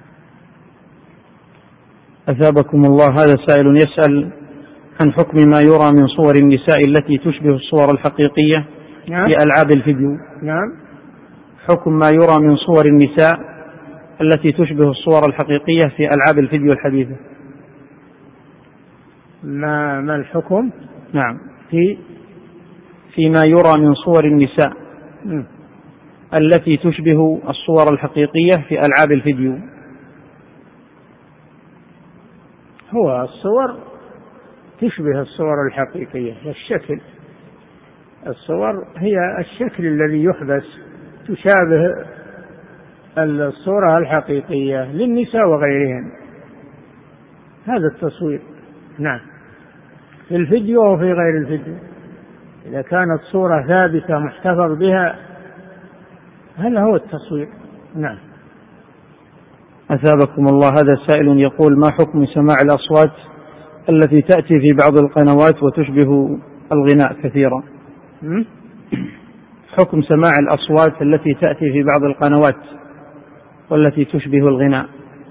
أثابكم الله. هذا سائل يسأل عن حكم ما يرى من صور النساء التي تشبه الصور الحقيقية. نعم. في ألعاب الفيديو.
نعم.
حكم ما يرى من صور النساء التي تشبه الصور الحقيقية في ألعاب الفيديو الحديثة.
ما ما الحكم؟
نعم. في فيما يرى من صور النساء م. التي تشبه الصور الحقيقية في ألعاب الفيديو.
هو الصور تشبه الصور الحقيقية، الشكل، الصور هي الشكل الذي يحدث تشابه الصورة الحقيقية للنساء وغيرهن، هذا التصوير. نعم. في الفيديو وفي غير الفيديو، إذا كانت صورة ثابتة محتفظ بها هذا هو التصوير. نعم.
أثابكم الله. هذا سائل يقول: ما حكم سماع الأصوات التي تأتي في بعض القنوات وتشبه الغناء كثيرا؟
م?
حكم سماع الأصوات التي تأتي في بعض القنوات والتي تشبه الغناء.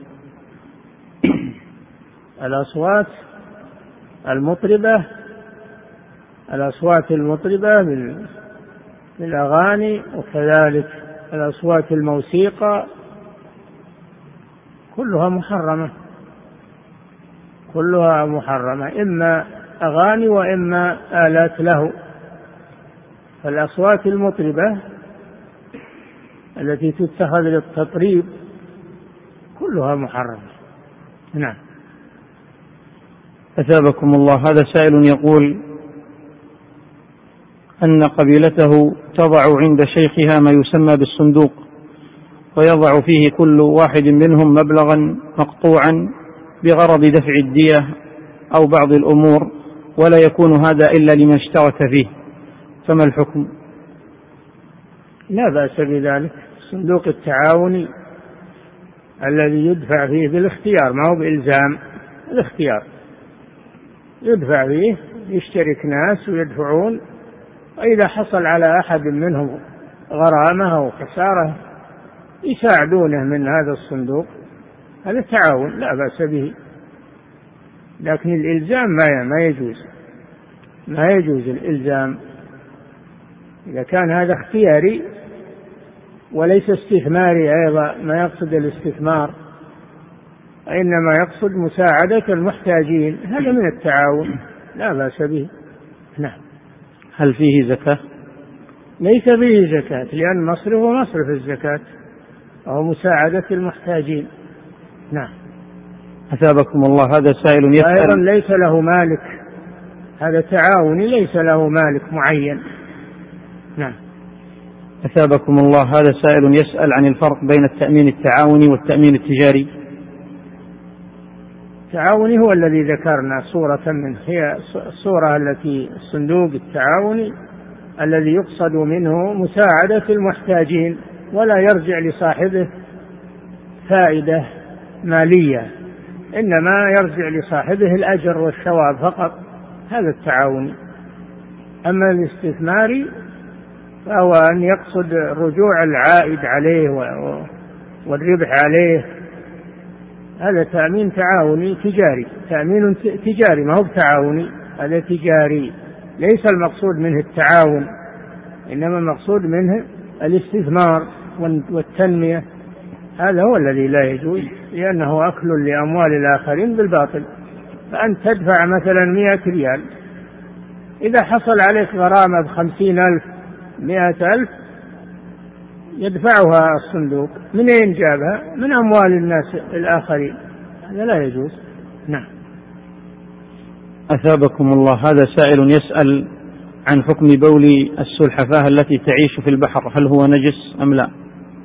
الأصوات المطربة الأصوات المطربة بالأغاني، وكذلك الأصوات الموسيقى كلها محرمة، كلها محرمة، إما أغاني وإما آلات له. فالأصوات المطربة التي تتخذ للتطريب كلها محرمة. نعم.
أثابكم الله. هذا سائل يقول أن قبيلته تضع عند شيخها ما يسمى بالصندوق، ويضع فيه كل واحد منهم مبلغا مقطوعا بغرض دفع الدية أو بعض الأمور، ولا يكون هذا إلا لمن اشترك فيه، فما الحكم؟
لا بأس بذلك. صندوق التعاوني الذي يدفع فيه بالاختيار، ما هو بإلزام، الاختيار يدفع فيه، يشترك ناس ويدفعون، وإذا حصل على أحد منهم غرامة أو خسارة يساعدونه من هذا الصندوق، هذا تعاون لا بأس به. لكن الإلزام ما يجوز، ما يجوز الإلزام. إذا كان هذا اختياري وليس استثماري أيضا، ما يقصد الاستثمار، إنما يقصد مساعدة المحتاجين، هذا من التعاون لا بأس به. نعم.
هل فيه زكاة؟
ليس فيه زكاة، لأن مصرفه مصرف الزكاة أو مساعدة المحتاجين. نعم.
أثابكم الله. هذا سائل يسأل
أيضا ليس له مالك، هذا تعاوني ليس له مالك معين. نعم.
أثابكم الله. هذا سائل يسأل عن الفرق بين التأمين التعاوني والتأمين التجاري.
التعاوني هو الذي ذكرنا صورة منه، هي الصورة التي الصندوق التعاوني الذي يقصد منه مساعدة المحتاجين، ولا يرجع لصاحبه فائدة مالية، إنما يرجع لصاحبه الأجر والثواب فقط، هذا التعاوني. أما الاستثماري فهو أن يقصد رجوع العائد عليه والربح عليه، هذا تأمين تعاوني تجاري، تأمين تجاري ما هو تعاوني، هذا تجاري، ليس المقصود منه التعاون، إنما المقصود منه الاستثمار والتنمية، هذا هو الذي لا يجوز، لأنه أكل لأموال الآخرين بالباطل. فأنت تدفع مثلا مئة ريال، إذا حصل عليك غرامة بخمسين ألف مئة ألف يدفعها الصندوق، من أين جابها؟ من أموال الناس الآخرين، هذا لا يجوز. نعم.
أثابكم الله. هذا سائل يسأل عن حكم بول السلحفاة التي تعيش في البحر، هل هو نجس أم لا؟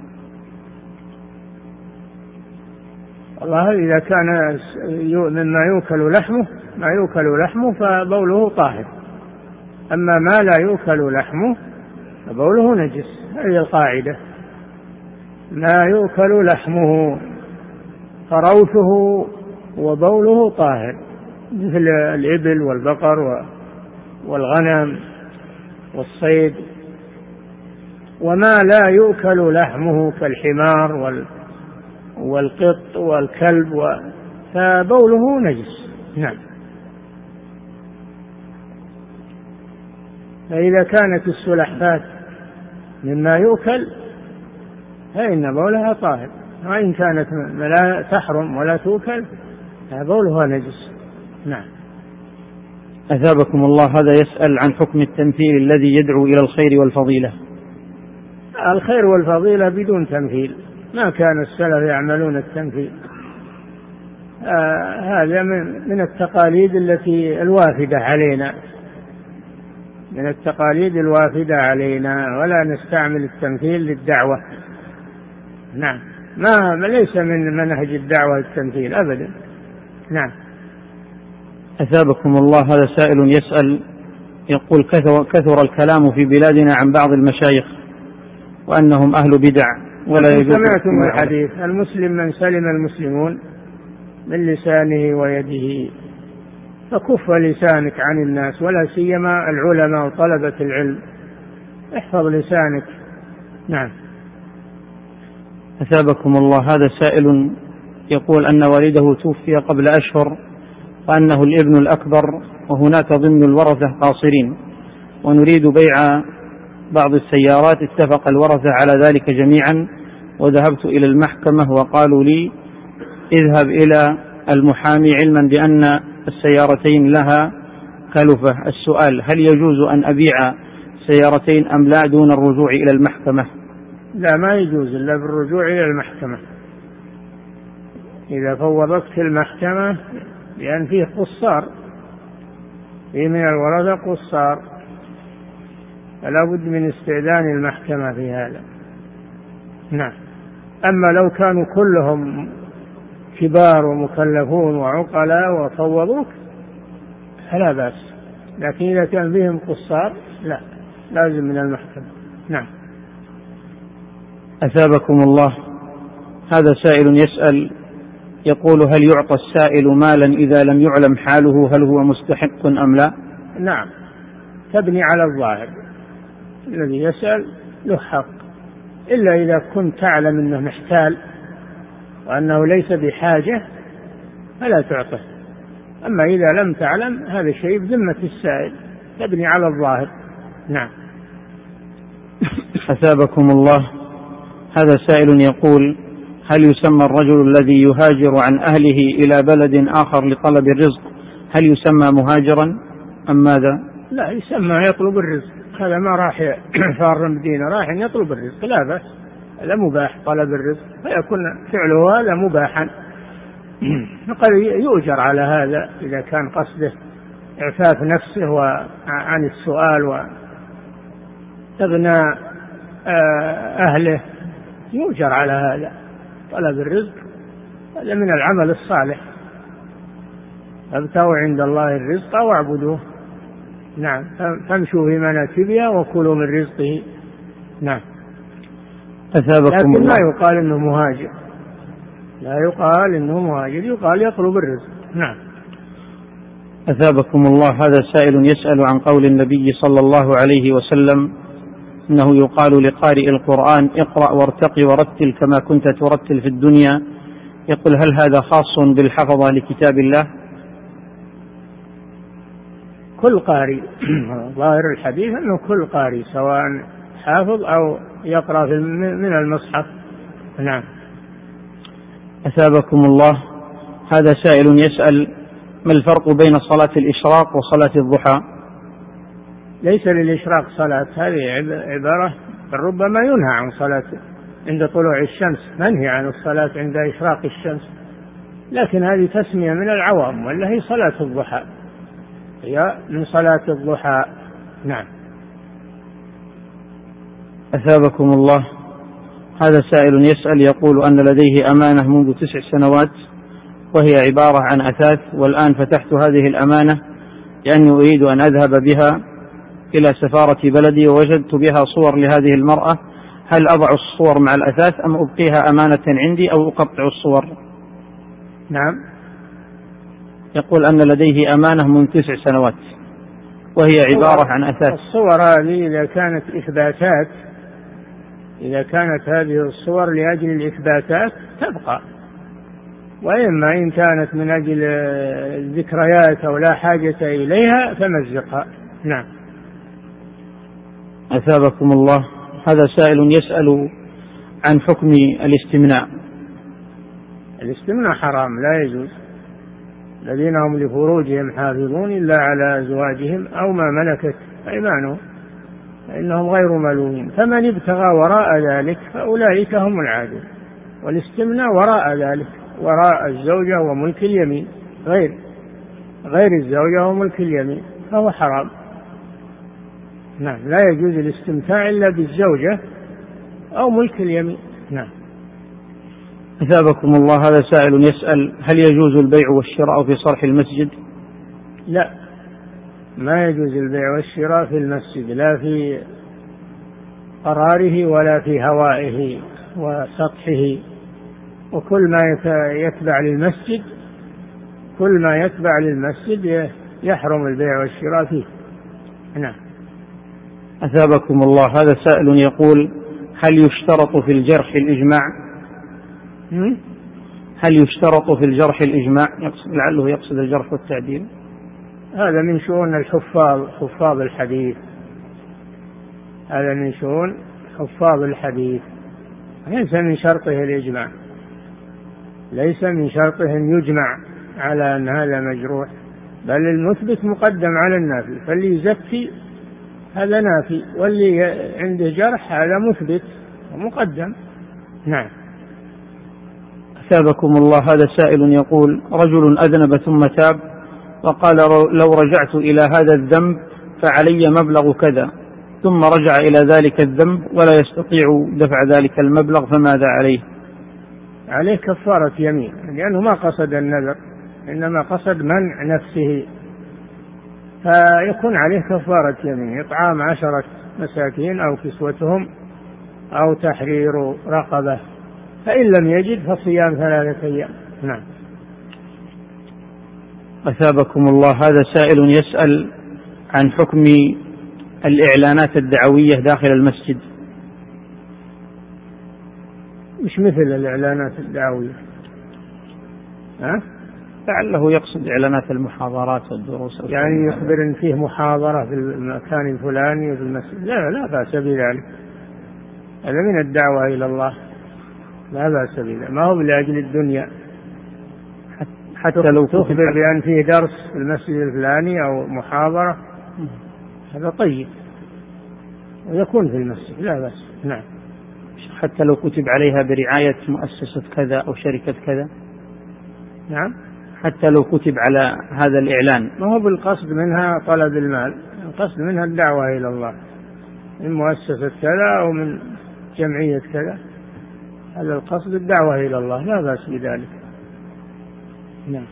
والله إذا كان مما يؤكل لحمه ما يؤكل لحمه فبوله طاهر، أما ما لا يؤكل لحمه فبوله نجس، هذه القاعدة. ما يؤكل لحمه فروثه وبوله طاهر، مثل الإبل والبقر والغنم والصيد. وما لا يؤكل لحمه كالحمار والقط والكلب فبوله نجس. نعم. فإذا كانت السلحفاة مما يؤكل فإن بولها طاهر، وإن كانت لا تحرم ولا تؤكل فبولها نجس. نعم.
أثابكم الله. هذا يسأل عن حكم التمثيل الذي يدعو إلى الخير والفضيلة.
الخير والفضيلة بدون تمثيل، ما كان السلف يعملون التمثيل، آه هذا من, من التقاليد التي الوافدة علينا، من التقاليد الوافدة علينا، ولا نستعمل التمثيل للدعوة. نعم. ما ليس من منهج الدعوة التمثيل أبدا. نعم.
أثابكم الله. هذا سائل يسأل يقول كثر, كثر الكلام في بلادنا عن بعض المشايخ وأنهم أهل بدع ولا يجوز.
سمعتم الحديث المسلم من سلم المسلمون من لسانه ويده، فكف لسانك عن الناس، ولا سيما العلماء وطلبة العلم، احفظ لسانك. نعم.
أثابكم الله. هذا سائل يقول أن والده توفي قبل أشهر وأنه الابن الأكبر وهناك ضمن الورثة قاصرين، ونريد بيع بعض السيارات، اتفق الورثة على ذلك جميعا، وذهبت إلى المحكمة وقالوا لي اذهب إلى المحامي علما بأن السيارتين لها كلفة. السؤال: هل يجوز أن أبيع السيارتين أم لا دون الرجوع إلى المحكمة؟
لا، ما يجوز إلا بالرجوع إلى المحكمة. إذا فوضت في المحكمة، لأن فيه قصار، فيه من الورثة قصار، فلا بد من استئذان المحكمة في هذا. نعم. أما لو كانوا كلهم كبار ومكلفون وعقلاء وفوضوك فلا بأس، لكن إذا كان فيهم قصار لا، لازم من المحكمة. نعم.
أثابكم الله، هذا سائل يسأل يقول: هل يعطى السائل مالا إذا لم يعلم حاله هل هو مستحق أم لا؟
نعم، تبني على الظاهر، الذي يسأل له حق، إلا إذا كنت تعلم أنه محتال وأنه ليس بحاجة فلا تعطه. أما إذا لم تعلم هذا شيء بذمة السائل، تبني على الظاهر. نعم.
أثابكم الله، هذا سائل يقول: هل يسمى الرجل الذي يهاجر عن أهله إلى بلد آخر لطلب الرزق هل يسمى مهاجرا أم ماذا؟
لا، يسمى يطلب الرزق، هذا ما راح فار مدينة، راح يطلب الرزق، لا بأس، هذا مباح طلب الرزق، فيكون فعله هذا مباحا. فقد يؤجر على هذا إذا كان قصده إعفاف نفسه وعن السؤال وإغناء أهله، يؤجر على هذا. طلب الرزق هذا من العمل الصالح، ابتغوا عند الله الرزق واعبدوه. نعم. فامشوا في مناكبها وكلوا من رزقه. نعم.
أثابكم
لكن
الله.
لا يقال إنه مهاجر، لا يقال إنه مهاجر، يقال يطلب الرزق. نعم.
أثابكم الله، هذا سائل يسأل عن قول النبي صلى الله عليه وسلم إنه يقال لقارئ القرآن: اقرأ وارتقي ورتل كما كنت ترتل في الدنيا. يقول: هل هذا خاص بالحفظة لكتاب الله؟
كل قارئ، ظاهر الحديث أنه كل قارئ سواء حافظ أو يقرأ من المصحف. نعم.
أثابكم الله، هذا سائل يسأل: ما الفرق بين صلاة الإشراق وصلاة الضحى؟
ليس للإشراق صلاة، هذه عبارة ربما ينهى عن صلاة عند طلوع الشمس، منهي عن الصلاة عند إشراق الشمس، لكن هذه تسمية من العوام، ولا هي صلاة الضحى، هي من صلاة الضحى. نعم.
أثابكم الله، هذا سائل يسأل يقول أن لديه أمانة منذ تسع سنوات وهي عبارة عن أثاث، والآن فتحت هذه الأمانة لأني أريد أن أذهب بها إلى سفارة بلدي ووجدت بها صور لهذه المرأة، هل أضع الصور مع الأثاث أم أبقيها أمانة عندي أو أقطع الصور؟
نعم.
يقول أن لديه أمانة من تسع سنوات وهي عبارة عن أثاث.
الصور هذه إذا كانت إثباتات، إذا كانت هذه الصور لأجل الإثباتات تبقى، وإما إن كانت من أجل الذكريات أو لا حاجة إليها فمزقها. نعم.
أثابكم الله، هذا سائل يسأل عن حكم الاستمناء.
الاستمناء حرام، لا يجوز. الذين هم لفروجهم حافظون إلا على أزواجهم أو ما ملكت أيمانهم فإنهم غير ملومين، فمن ابتغى وراء ذلك فأولئك هم العادون. والاستمناء وراء ذلك، وراء الزوجة وملك اليمين، غير غير الزوجة وملك اليمين، فهو حرام. نعم. لا يجوز الاستمتاع إلا بالزوجة أو ملك اليمين. نعم.
أثابكم الله، هذا سائل يسأل: هل يجوز البيع والشراء في صرح المسجد؟
لا، ما يجوز البيع والشراء في المسجد، لا في قراره ولا في هوائه وسطحه، وكل ما يتبع للمسجد كل ما يتبع للمسجد يحرم البيع والشراء فيه. نعم.
أثابكم الله، هذا سائل يقول: هل يشترط في الجرح الإجماع؟ هل يشترط في الجرح الإجماع؟ يقصد لعله يقصد الجرح والتعديل.
هذا من شؤون الحفاظ، حفاظ الحديث، هذا من شؤون حفاظ الحديث، ليس من شرطه الإجماع، ليس من شرطه أن يجمع على أن هذا مجروح، بل المثبت مقدم على النافي، فاللي يزكي هذا نافي، واللي عنده جرح هذا مثبت ومقدم. نعم.
أثابكم الله. هذا سائل يقول: رجل أذنب ثم تاب وقال لو رجعت إلى هذا الذنب فعلي مبلغ كذا، ثم رجع إلى ذلك الذنب ولا يستطيع دفع ذلك المبلغ، فماذا عليه؟
عليه كفارة يمين، لأنه ما قصد النذر إنما قصد منع نفسه، فيكون عليه كفارة يمين، إطعام عشرة مساكين أو كسوتهم أو تحرير رقبة، فإن لم يجد فصيام ثلاثة أيام. نعم.
أثابكم الله. هذا سائل يسأل عن حكم الإعلانات الدعوية داخل المسجد.
مش مثل الإعلانات الدعوية؟ ها؟
لعله يقصد إعلانات المحاضرات والدروس،
يعني يخبر إن فيه محاضرة في المكان الفلاني وفي المسجد. لا لا بأس بذلك، هذا من الدعوة إلى الله، لا بأس بذلك، ما هو لأجل الدنيا. حتى لو تخبر بأن فيه درس في المسجد الفلاني أو محاضرة، هذا طيب ويكون في المسجد، لا بأس. نعم.
حتى لو كتب عليها برعاية مؤسسة كذا أو شركة كذا.
نعم.
حتى لو كتب على هذا الإعلان،
ما هو بالقصد منها طلب المال، القصد منها الدعوة إلى الله، من مؤسسة كذا أو من جمعية كذا، هذا القصد الدعوة إلى الله، لا بأس بذلك. نعم.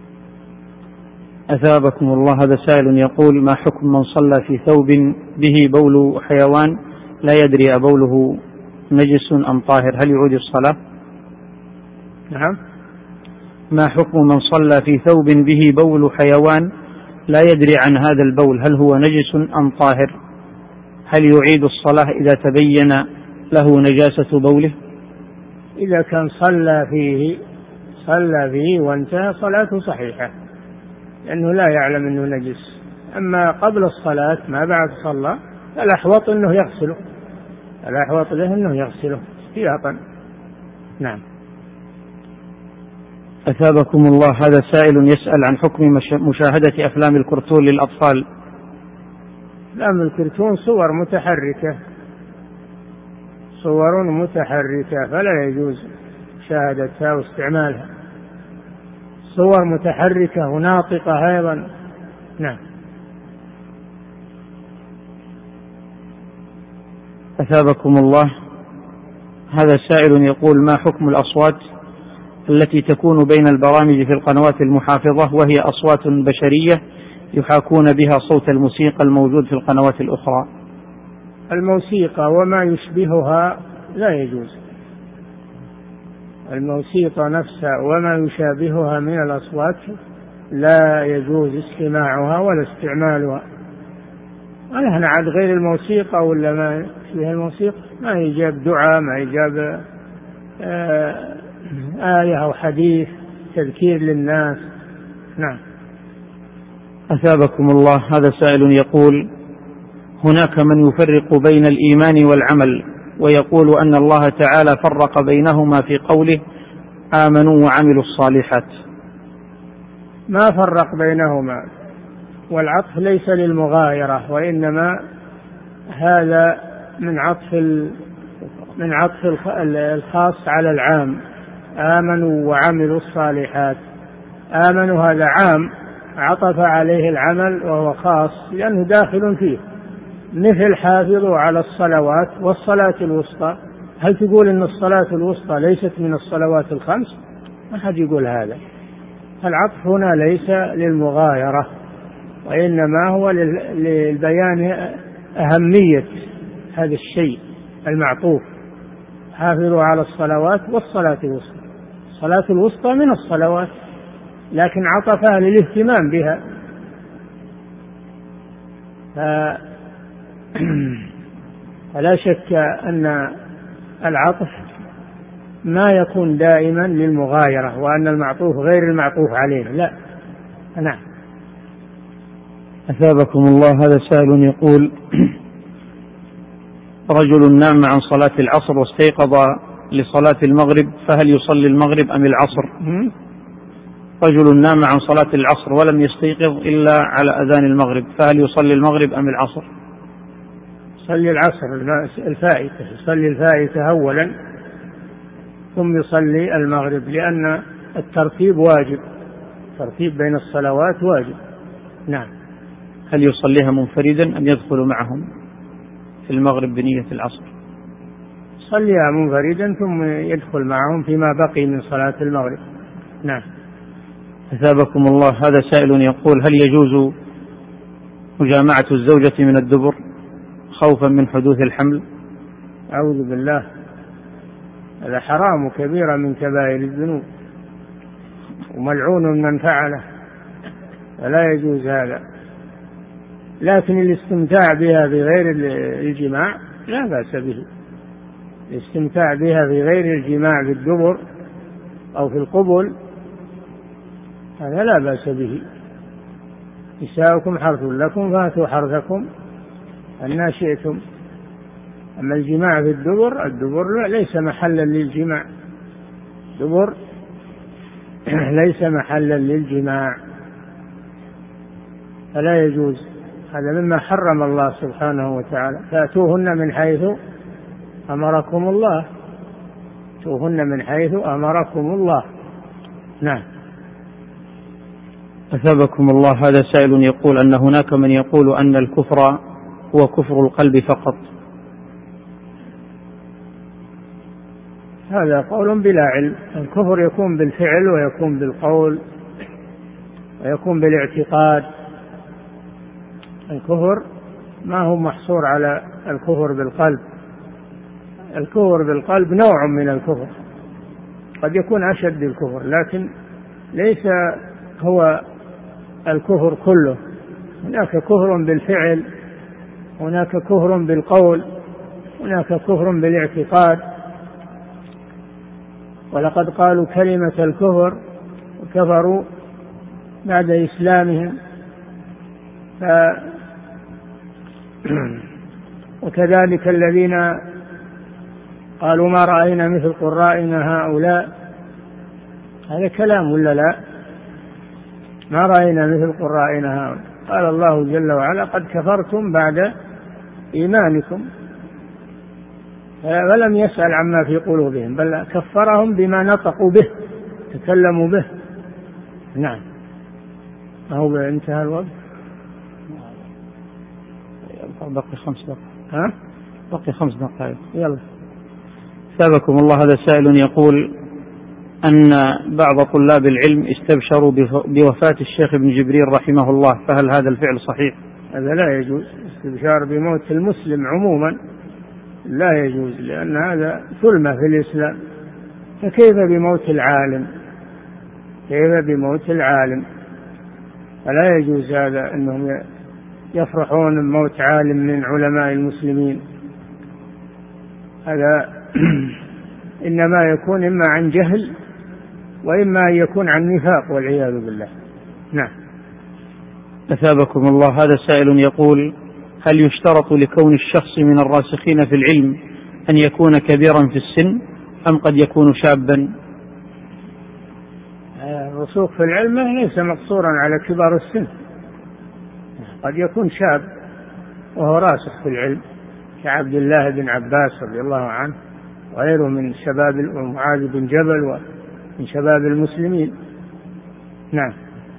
أثابكم الله. هذا سائل يقول: ما حكم من صلى في ثوب به بول حيوان لا يدري أبوله نجس أم طاهر، هل يعود الصلاة؟
نعم.
ما حكم من صلى في ثوب به بول حيوان لا يدري عن هذا البول، هل هو نجس أم طاهر، هل يعيد الصلاة إذا تبين له نجاسة بوله؟
إذا كان صلى فيه صلى فيه وانتهى صلاته صحيحة، لأنه لا يعلم أنه نجس. أما قبل الصلاة ما بعد صلى الأحوط أنه يغسله، الأحوط له أنه يغسله احتياطا. نعم.
أثابكم الله. هذا سائل يسأل عن حكم مشاهدة أفلام الكرتون للأطفال.
أفلام الكرتون صور متحركة، صور متحركة فلا يجوز مشاهدتها واستعمالها، صور متحركة وناطقة أيضا. نعم.
أثابكم الله. هذا سائل يقول: ما حكم الأصوات التي تكون بين البرامج في القنوات المحافظة وهي أصوات بشرية يحاكون بها صوت الموسيقى الموجود في القنوات الأخرى؟
الموسيقى وما يشبهها لا يجوز، الموسيقى نفسها وما يشابهها من الأصوات لا يجوز استماعها ولا استعمالها. نحن عاد غير الموسيقى ولا ما فيها الموسيقى ما يجاب دعاء، ما يجاب آه آية أو حديث تذكير للناس. نعم.
أثابكم الله. هذا سائل يقول: هناك من يفرق بين الإيمان والعمل ويقول أن الله تعالى فرق بينهما في قوله آمنوا وعملوا الصالحات.
ما فرق بينهما، والعطف ليس للمغايرة، وإنما هذا من عطف من عطف الخاص على العام. آمنوا وعملوا الصالحات، آمنوا هذا عام عطف عليه العمل وهو خاص لأنه داخل فيه، مثل حافظوا على الصلوات والصلاة الوسطى. هل تقول إن الصلاة الوسطى ليست من الصلوات الخمس؟ ما حد يقول هذا. العطف هنا ليس للمغايرة، وإنما هو للبيان أهمية هذا الشيء المعطوف. حافظوا على الصلوات والصلاة الوسطى، الصلاة الوسطى من الصلوات لكن عطفها للاهتمام بها. فلا شك أن العطف ما يكون دائما للمغايرة، وأن المعطوف غير المعطوف عليه. لا. نعم.
أثابكم الله. هذا سائل يقول: رجل نام عن صلاة العصر واستيقظ لصلاة المغرب، فهل يصلي المغرب أم العصر؟ رجل نام عن صلاة العصر ولم يستيقظ إلا على أذان المغرب، فهل يصلي المغرب أم العصر؟
يصلي العصر الفائتة، يصلي الفائتة أولا ثم يصلي المغرب، لأن الترتيب واجب، الترتيب بين الصلوات واجب. نعم.
هل يصليها منفردا أم يدخل معهم في المغرب بنية العصر؟
يصليها منفردا ثم يدخل معهم فيما بقي من صلاة المغرب. نعم.
أثابكم الله، هذا سائل يقول: هل يجوز مجامعة الزوجة من الدبر خوفا من حدوث الحمل؟
أعوذ بالله، هذا حرام كبيرة من كبائر الذنوب وملعون من فعله، فلا يجوز هذا. لكن الاستمتاع بها بغير الجماع لا بأس به، الاستمتاع بها بغير الجماع بالدبر أو في القبل هذا لا بأس به. نساؤكم حرث لكم فاتوا حرثكم أن شئتم. أما الجماع في الدبر، الدبر ليس محلا للجماع، الدبر ليس محلا للجماع فلا يجوز، هذا مما حرم الله سبحانه وتعالى. فأتوهن من حيث أمركم الله، أتوهن من حيث أمركم الله. نعم.
أثابكم الله، هذا سائل يقول أن هناك من يقول أن الكفر هو كفر القلب فقط.
هذا قول بلا علم، الكفر يكون بالفعل ويكون بالقول ويكون بالاعتقاد. الكفر ما هو محصور على الكفر بالقلب، الكفر بالقلب نوع من الكفر، قد يكون أشد الكفر، لكن ليس هو الكفر كله. هناك كفر بالفعل، هناك كفر بالقول، هناك كفر بالاعتقاد. ولقد قالوا كلمة الكفر وكفروا بعد إسلامهم. ف... وكذلك الذين قالوا ما رأينا مثل قرائنا هؤلاء، هذا كلام ولا لا؟ ما رأينا مثل قرائنا هؤلاء. قال الله جل وعلا: قد كفرتم بعد إيمانكم. فلم يسأل عما في قلوبهم، بل كفرهم بما نطقوا به، تكلموا به. نعم. ما هو انتهى الوقت؟
بقي خمس دقائق.
ها؟
بقي خمس دقائق.
يلا.
سابكم الله، هذا سائل يقول أن بعض طلاب العلم استبشروا بوفاة الشيخ ابن جبريل رحمه الله، فهل هذا الفعل صحيح؟
هذا لا يجوز، استبشار بموت المسلم عموما لا يجوز، لأن هذا ثلمة في الإسلام. فكيف بموت العالم؟ كيف بموت العالم؟ فلا يجوز هذا، أنهم يفرحون بموت عالم من علماء المسلمين. هذا إنما يكون إما عن جهل وإما أن يكون عن نفاق والعياذ بالله. نعم.
أثابكم الله، هذا سائل يقول: هل يشترط لكون الشخص من الراسخين في العلم أن يكون كبيرا في السن أم قد يكون شابا؟
الرسوخ في العلم ليس مقصورا على كبار السن، قد يكون شاب وهو راسخ في العلم كعبد الله بن عباس رضي الله عنه وغيره من شباب، معاذ بن جبل ومن شباب المسلمين. نعم.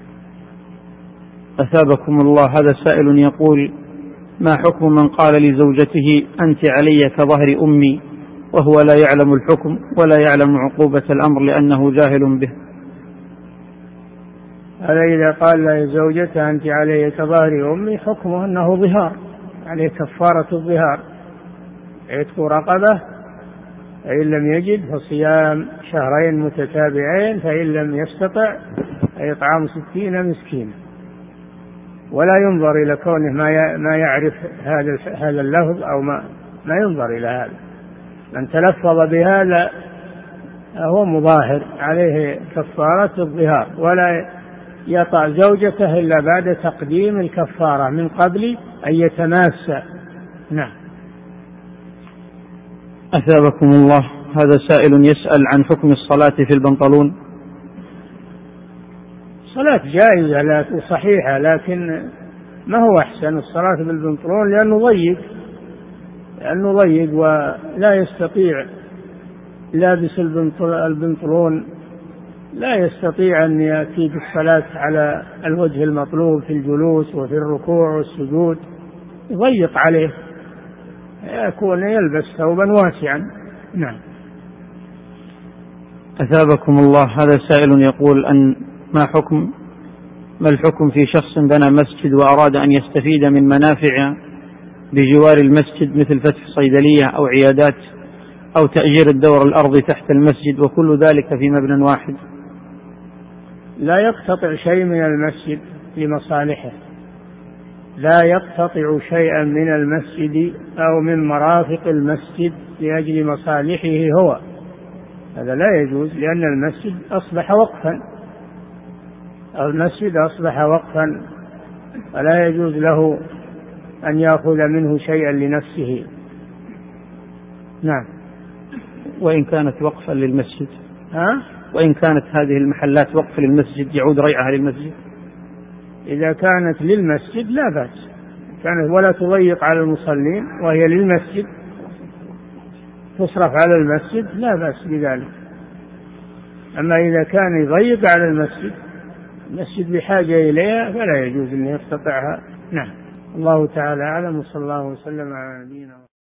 أثابكم الله، هذا سائل يقول: ما حكم من قال لزوجته أنت علي كظهر أمي وهو لا يعلم الحكم ولا يعلم عقوبة الأمر لأنه جاهل به؟
هذا إذا قال لزوجته أنت علي كظهر أمي حكمه أنه ظهار، عليه كفارة الظهار، عتق رقبة، فإن لم يجد فصيام شهرين متتابعين، فإن لم يستطع فإطعام ستين مسكينا. ولا ينظر إلى كونه ما يعرف هذا هذا اللفظ أو ما ما ينظر إلى هذا. من تلفظ بهذا هو مظاهر، عليه كفارة الظهار، ولا يطأ زوجته إلا بعد تقديم الكفارة من قبل أن يتماسى. نعم.
أثابكم الله، هذا سائل يسأل عن حكم الصلاة في البنطلون.
صلاة جائزة وصحيحة، لكن ما هو أحسن الصلاة بالبنطلون لأنه ضيق، لأنه ضيق ولا يستطيع لابس البنطلون لا يستطيع أن يأتي بالصلاة على الوجه المطلوب في الجلوس وفي الركوع والسجود، يضيق عليه، يكون يلبس ثوبا واسعا. نعم.
أثابكم الله. هذا سائل يقول أن ما حكم ما الحكم في شخص بنى مسجد وأراد أن يستفيد من منافع بجوار المسجد مثل فتح صيدلية أو عيادات أو تأجير الدور الأرضي تحت المسجد وكل ذلك في مبنى واحد؟
لا يقتطع شيء من المسجد لمصالحه، لا يقتطع شيئا من المسجد أو من مرافق المسجد لأجل مصالحه هو، هذا لا يجوز، لأن المسجد أصبح وقفا، المسجد أصبح وقفا فلا يجوز له أن يأخذ منه شيئا لنفسه. نعم.
وإن كانت وقفا للمسجد؟
ها؟
وإن كانت هذه المحلات وقف للمسجد يعود ريعها للمسجد؟
إذا كانت للمسجد لا بأس، كانت ولا تضيق على المصلين وهي للمسجد تصرف على المسجد لا بأس بذلك. أما إذا كان يضيق على المسجد، المسجد بحاجة إليها، فلا يجوز أن يقتطعها. نعم. الله تعالى أعلم، وصلى الله وسلم على نبينا.